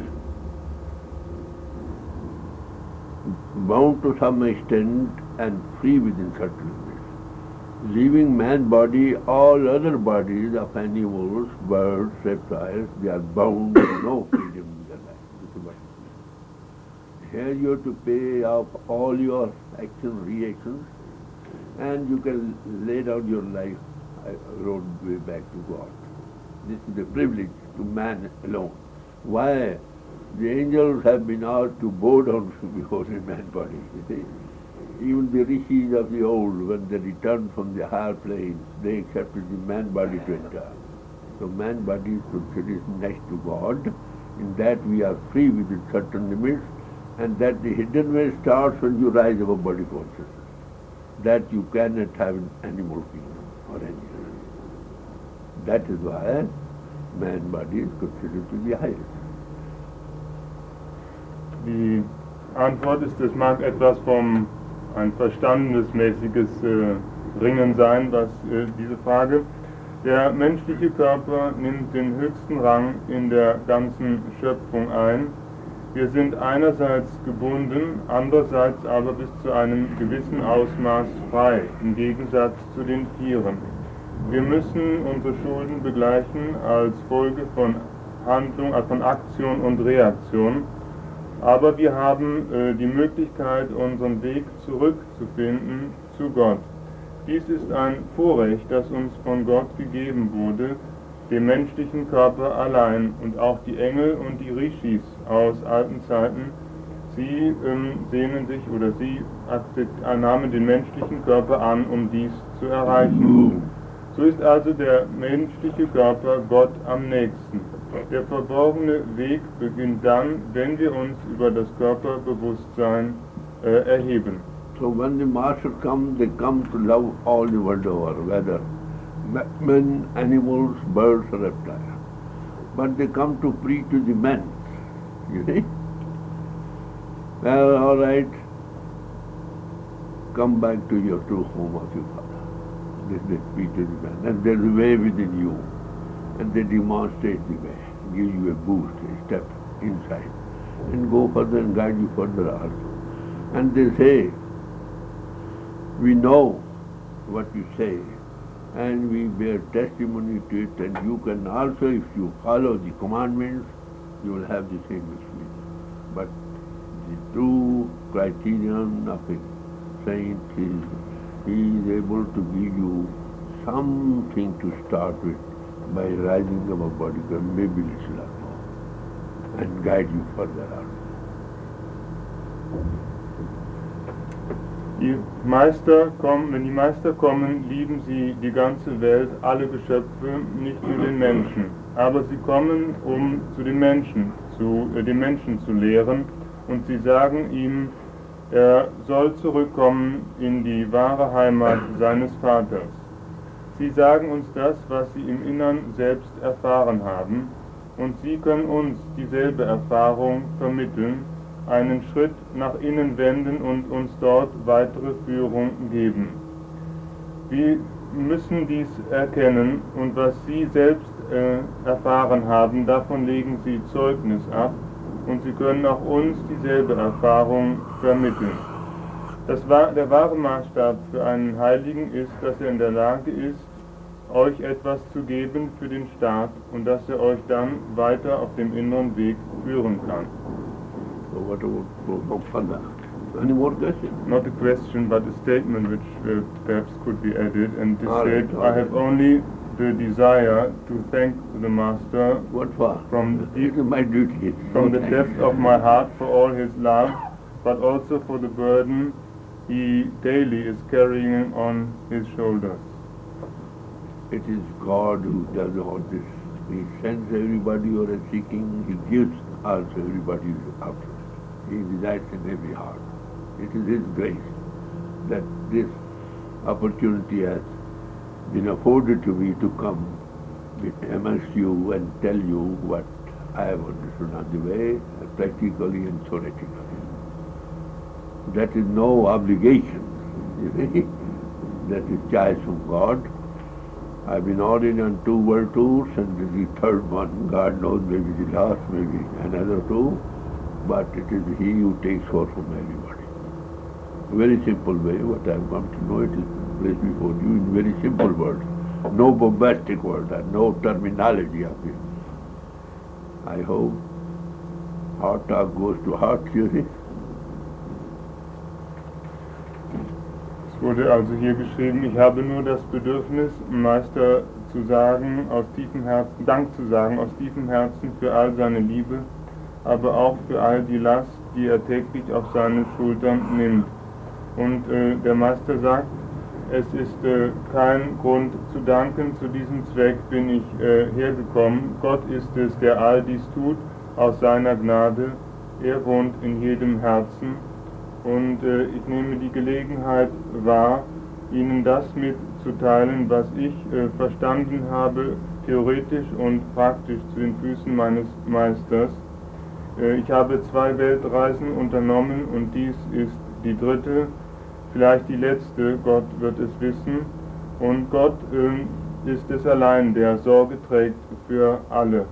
bound to some extent and free within certain limits. Leaving man body, all other bodies of animals, birds, reptiles, they are bound to no freedom in their life. This is what it is. Here you have to pay off all your actions, reactions, and you can lay down your life roadway back to God. This is a privilege to man alone. Why? The angels have been asked to bow down before a man body. You see? Even the rishis of the old, when they returned from the higher planes, they accepted the man body to enter. So man body is considered next to God. In that we are free within certain limits, and that the hidden way starts when you rise above body consciousness. That you cannot have an animal kingdom or anything. That is why man body is considered to be highest. Die Antwort ist, es mag etwas vom ein verstandesmäßiges Ringen sein, was diese Frage. Der menschliche Körper nimmt den höchsten Rang in der ganzen Schöpfung ein. Wir sind einerseits gebunden, andererseits aber bis zu einem gewissen Ausmaß frei, im Gegensatz zu den Tieren. Wir müssen unsere Schulden begleichen als Folge von Handlung, von Aktion und Reaktion. Aber wir haben die Möglichkeit, unseren Weg zurückzufinden zu Gott. Dies ist ein Vorrecht, das uns von Gott gegeben wurde, dem menschlichen Körper allein, und auch die Engel und die Rishis aus alten Zeiten, sie sehnen sich oder sie nahmen den menschlichen Körper an, um dies zu erreichen. So ist also der menschliche Körper Gott am nächsten. Der verborgene Weg beginnt dann, wenn wir uns über das Körperbewusstsein erheben. So when the masters come, they come to love all the world over, whether men, animals, birds or reptiles. But they come to preach to the men, you see. Well, all right, come back to your true home of your father. This they speak to the men, and there is a way within you, and they demonstrate the way. give you a boost, a step inside, and go further and guide you further also. And they say, we know what you say, and we bear testimony to it, and you can also, if you follow the commandments, you will have the same experience. But the true criterion of a saint is he is able to give you something to start with by rising above body, maybe little more, and guide you further on. Wenn die Meister kommen, lieben sie die ganze Welt, alle Geschöpfe, nicht nur den Menschen. Aber sie kommen, um den Menschen zu lehren, und sie sagen ihm, er soll zurückkommen in die wahre Heimat seines Vaters. Sie sagen uns das, was sie im Innern selbst erfahren haben, und sie können uns dieselbe Erfahrung vermitteln, einen Schritt nach innen wenden und uns dort weitere Führung geben. Wir müssen dies erkennen, und was sie selbst erfahren haben, davon legen sie Zeugnis ab, und sie können auch uns dieselbe Erfahrung vermitteln. Der wahre Maßstab für einen Heiligen ist, dass er in der Lage ist, euch etwas zu geben für den Start, und dass er euch dann weiter auf dem inneren Weg führen kann. So what about further? Any more questions? Not a question, but a statement which perhaps could be added, and this said, all right. I have only the desire to thank the Master What for? from This is my duty. from the depth of my heart for all his love, but also for the burden he daily is carrying on his shoulders. It is God who does all this. He sends everybody who is seeking, He gives also everybody who is after. He resides in every heart. It is His grace that this opportunity has been afforded to me to come amongst you and tell you what I have understood on the way, practically and theoretically. That is no obligation, you see. That is choice from God. I've been already on 2 world tours, and this is the 3rd one. God knows, maybe the last, maybe another 2. But it is He who takes forth from everybody. A very simple way, what I've come to know, it is placed before you in very simple words. No bombastic words, and no terminology of it. I hope heart talk goes to heart, you see. Es wurde also hier geschrieben, ich habe nur das Bedürfnis, Meister zu sagen, aus tiefem Herzen, Dank zu sagen, aus tiefem Herzen für all seine Liebe, aber auch für all die Last, die er täglich auf seine Schultern nimmt. Und der Meister sagt, es ist kein Grund zu danken, zu diesem Zweck bin ich hergekommen. Gott ist es, der all dies tut, aus seiner Gnade. Er wohnt in jedem Herzen. Und ich nehme die Gelegenheit wahr, Ihnen das mitzuteilen, was ich verstanden habe, theoretisch und praktisch zu den Füßen meines Meisters. Ich habe 2 Weltreisen unternommen, und dies ist die 3., vielleicht die letzte, Gott wird es wissen. Und Gott ist es allein, der Sorge trägt für alle,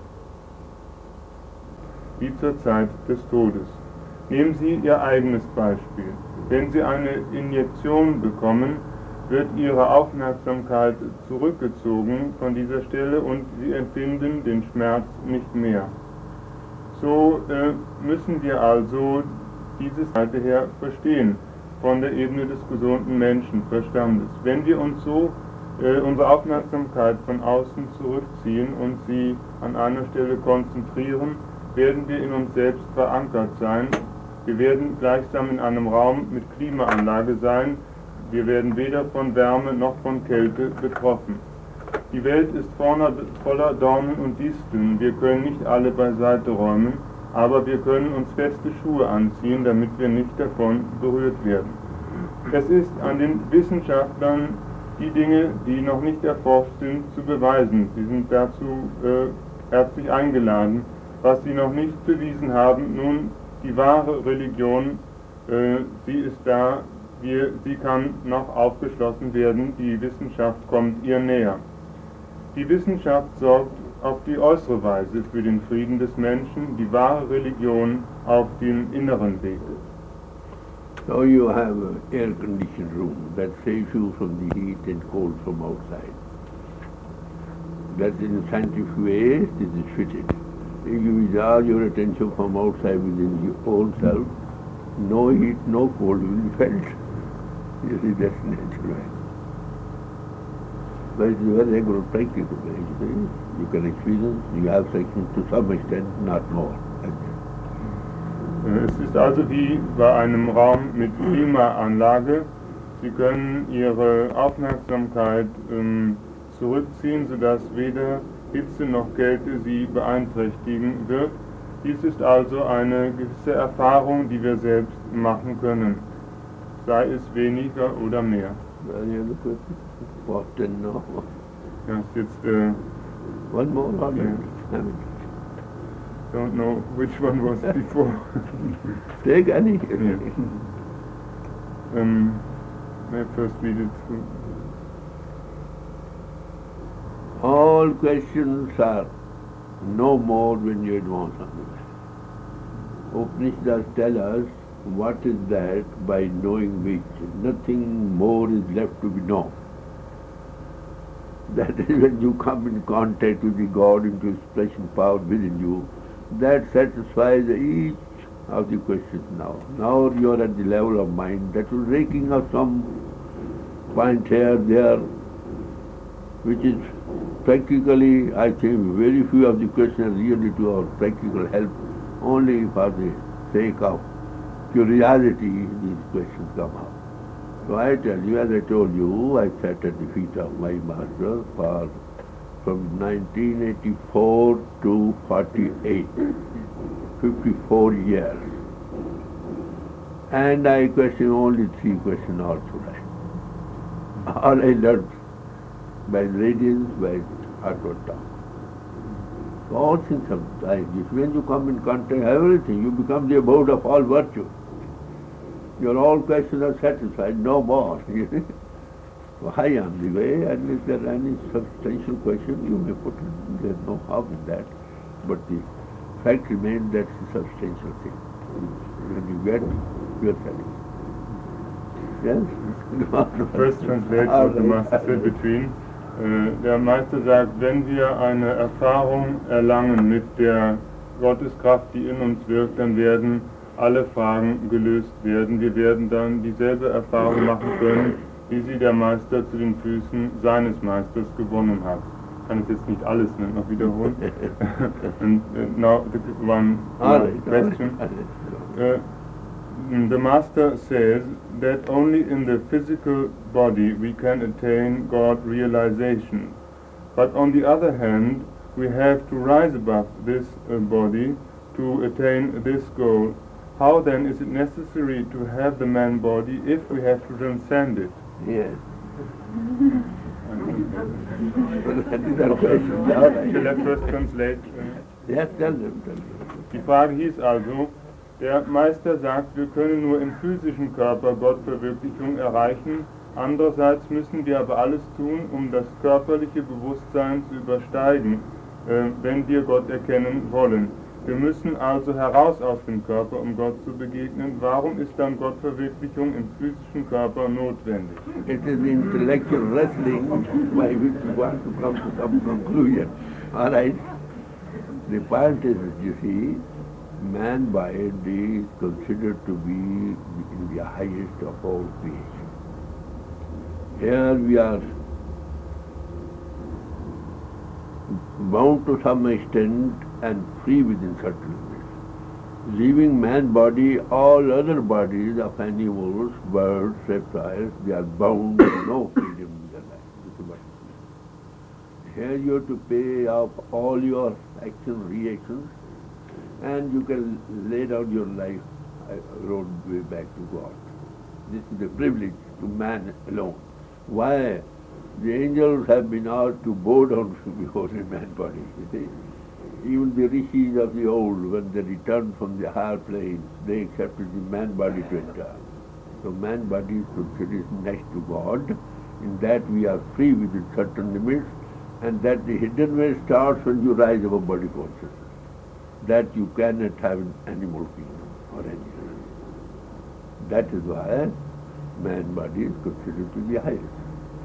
wie zur Zeit des Todes. Nehmen Sie Ihr eigenes Beispiel. Wenn Sie eine Injektion bekommen, wird Ihre Aufmerksamkeit zurückgezogen von dieser Stelle und Sie empfinden den Schmerz nicht mehr. So müssen wir also diese Seite her verstehen, von der Ebene des gesunden Menschenverstandes. Wenn wir uns so unsere Aufmerksamkeit von außen zurückziehen und sie an einer Stelle konzentrieren, werden wir in uns selbst verankert sein. Wir werden gleichsam in einem Raum mit Klimaanlage sein. Wir werden weder von Wärme noch von Kälte betroffen. Die Welt ist voller Dornen und Disteln. Wir können nicht alle beiseite räumen, aber wir können uns feste Schuhe anziehen, damit wir nicht davon berührt werden. Es ist an den Wissenschaftlern, die Dinge, die noch nicht erforscht sind, zu beweisen. Sie sind dazu herzlich eingeladen. Was sie noch nicht bewiesen haben, nun, die wahre Religion, sie ist da, sie kann noch aufgeschlossen werden, die Wissenschaft kommt ihr näher. Die Wissenschaft sorgt auf die äußere Weise für den Frieden des Menschen, die wahre Religion auf den inneren Weg. So you have an air-conditioned room that saves you from the heat and cold from outside. That in a scientific way, this is fitted. If you withdraw your attention from outside within your own self, no heat, no cold will be felt. You see, that's natural. But it's a very regular practical way. You can experience, you have section to some extent, not more. Es ist also wie bei einem Raum mit Klimaanlage. Sie können Ihre Aufmerksamkeit zurückziehen, sodass weder Hitze noch Kälte Sie beeinträchtigen wird. Dies ist also eine gewisse Erfahrung, die wir selbst machen können, sei es weniger oder mehr. What then now? Ja, ist jetzt One more or don't know which one was before. Take any. May I first read it through? All questions are no more when you advance on the way. Upanishads tell us what is that by knowing which nothing more is left to be known. That is when you come in contact with the God into His presence power within you, that satisfies each of the questions now. Now you are at the level of mind that is raking up some point here, there, which is practically, I think, very few of the questions really to our practical help, only for the sake of curiosity these questions come out. So I tell you, as I told you, I sat at the feet of my master from 1984 to 48, 54 years. And I questioned only 3 questions all through life. All I learned by radiance, by outward talk. So all things have like this. When you come in contact with everything, you become the abode of all virtue. Your all questions are satisfied, no more. So I am the way, and if there are any substantial question, you may put it. There's no harm in that. But the fact remains that's the substantial thing. When you get, you're satisfied. Yes? First translate what the Master said between. Der Meister sagt, wenn wir eine Erfahrung erlangen mit der Gotteskraft, die in uns wirkt, dann werden alle Fragen gelöst werden. Wir werden dann dieselbe Erfahrung machen können, wie sie der Meister zu den Füßen seines Meisters gewonnen hat. Ich kann jetzt nicht alles noch wiederholen. And now the one question. The Master says that only in the physical body we can attain God realization. But on the other hand, we have to rise above this body to attain this goal. How then is it necessary to have the man body if we have to transcend it? Yes. Shall I first translate? Yes, tell them. Die Frage hieß also, der Meister sagt, wir können nur im physischen Körper Gottverwirklichung erreichen. Andererseits müssen wir aber alles tun, um das körperliche Bewusstsein zu übersteigen, wenn wir Gott erkennen wollen. Wir müssen also heraus aus dem Körper, um Gott zu begegnen. Warum ist dann Gottverwirklichung im physischen Körper notwendig? It is intellectual wrestling by which you want to come to some conclusion. All right. The point is, you see, man body is considered to be in the highest of all creation. Here we are bound to some extent and free within certain limits. Leaving man body, all other bodies of animals, birds, reptiles, they are bound to no freedom in their life. Here you have to pay off all your actions, reactions, and you can lay down your life roadway back to God. This is a privilege to man alone. Why? The angels have been asked to bow down before a man body, you see. Even the rishis of the old, when they returned from the higher planes, they accepted the man body to enter. So man body is considered next to God. In that we are free within certain limits, And that the hidden way starts when you rise above body consciousness. That you cannot have an animal kingdom or any other. That is why man body is considered to be highest.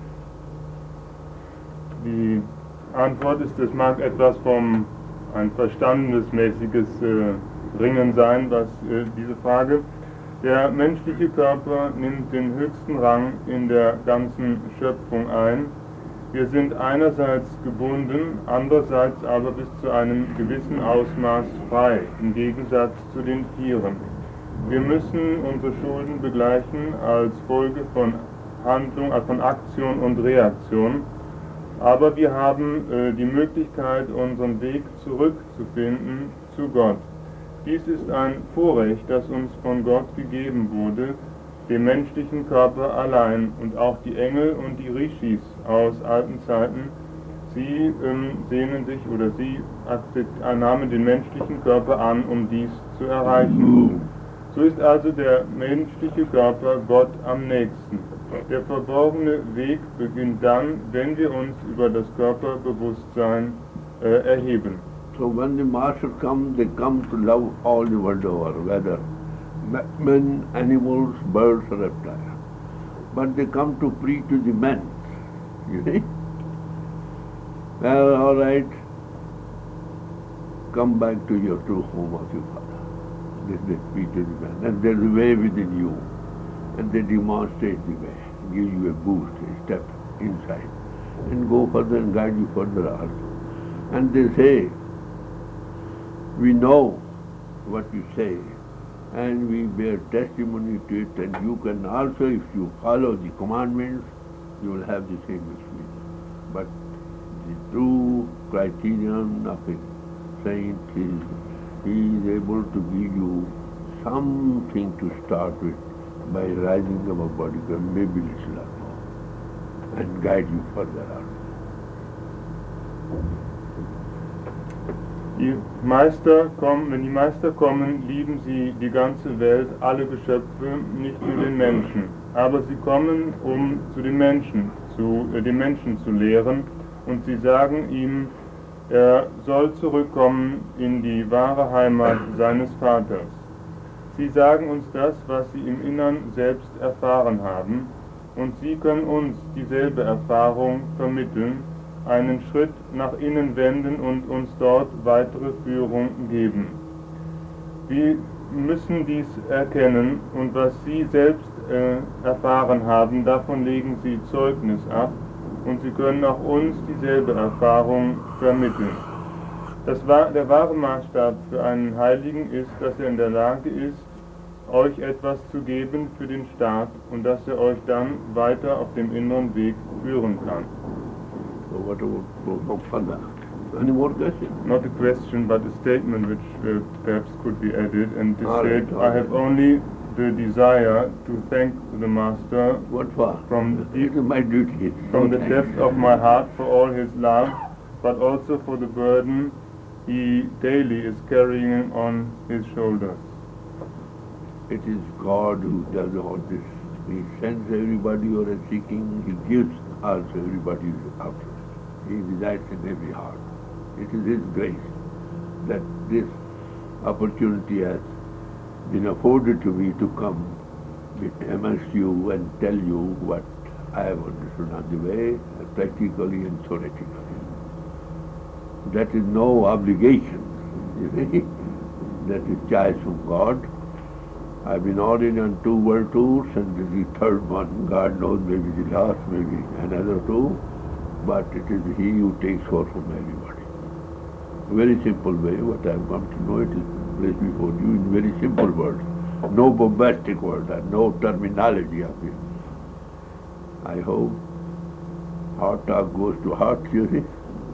Die Antwort ist, es mag etwas vom ein verstandesmäßiges Ringen sein, was diese Frage. Der menschliche Körper nimmt den höchsten Rang in der ganzen Schöpfung ein. Wir sind einerseits gebunden, andererseits aber bis zu einem gewissen Ausmaß frei, im Gegensatz zu den Tieren. Wir müssen unsere Schulden begleichen als Folge von Handlung, von Aktion und Reaktion, aber wir haben die Möglichkeit, unseren Weg zurückzufinden zu Gott. Dies ist ein Vorrecht, das uns von Gott gegeben wurde, dem menschlichen Körper allein, und auch die Engel und die Rishis aus alten Zeiten, sie sehnen sich oder sie nahmen den menschlichen Körper an, um dies zu erreichen. So ist also der menschliche Körper Gott am nächsten. Der verborgene Weg beginnt dann, wenn wir uns über das Körperbewusstsein erheben. So when the masters come, they come to love all the world over, whether men, animals, birds or reptiles. But they come to preach to the men, you see. Well, all right, come back to your true home of your father. This they speak to the men. And there's a way within you. And they demonstrate the way, give you a boost, a step inside, and go further and guide you further also. And they say, we know what you say, and we bear testimony to it, and you can also, if you follow the commandments, you will have the same experience. But the true criterion of a saint is he is able to give you something to start with by rising above body, maybe little or more, and guide you further on. Wenn die Meister kommen, lieben sie die ganze Welt, alle Geschöpfe, nicht nur den Menschen. Aber sie kommen, um den Menschen zu lehren, und sie sagen ihm, er soll zurückkommen in die wahre Heimat seines Vaters. Sie sagen uns das, was sie im Innern selbst erfahren haben, und sie können uns dieselbe Erfahrung vermitteln, einen Schritt nach innen wenden und uns dort weitere Führung geben. Wir müssen dies erkennen, und was sie selbst erfahren haben, davon legen sie Zeugnis ab, und sie können auch uns dieselbe Erfahrung vermitteln. Der wahre Maßstab für einen Heiligen ist, dass er in der Lage ist, euch etwas zu geben für den Staat, und dass er euch dann weiter auf dem inneren Weg führen kann. So what about further? Any more questions? Not a question, but a statement which perhaps could be added, and this said, all I have right. only the desire to thank the Master What for? from This is my duty. from the depth of my heart for all his love, but also for the burden he daily is carrying on his shoulders. It is God who does all this. He sends everybody who is seeking, he gives also everybody who is after. He resides in every heart. It is his grace that this opportunity has been afforded to me to come amongst you and tell you what I have understood on the way, practically and theoretically. That is no obligation, you see. That is choice from God. I've been already on 2 world tours, and this is the 3rd one. God knows, maybe the last, maybe another 2. But it is he who takes forth from everybody. Very simple way, what I have come to know, it is placed before you in very simple words. No bombastic words, and no terminology of it. I hope heart talk goes to heart, you see.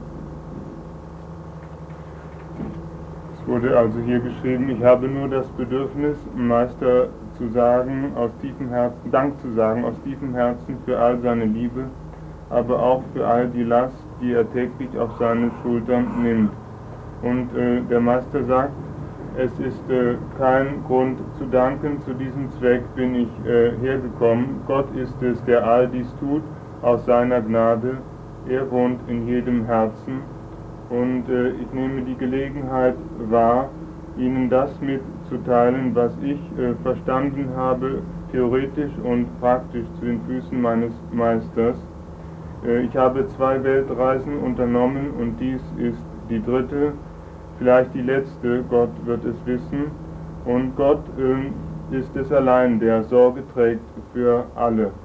Es wurde also hier geschrieben, ich habe nur das Bedürfnis, Meister zu sagen, aus tiefem Herzen, Dank zu sagen, aus tiefem Herzen für all seine Liebe, aber auch für all die Last, die er täglich auf seine Schultern nimmt. Und der Meister sagt, es ist kein Grund zu danken, zu diesem Zweck bin ich hergekommen. Gott ist es, der all dies tut, aus seiner Gnade, Er wohnt in jedem Herzen und ich nehme die Gelegenheit wahr, Ihnen das mitzuteilen, was ich verstanden habe, theoretisch und praktisch zu den Füßen meines Meisters. Ich habe 2 Weltreisen unternommen und dies ist die 3., vielleicht die letzte, Gott wird es wissen. Und Gott ist es allein, der Sorge trägt für alle.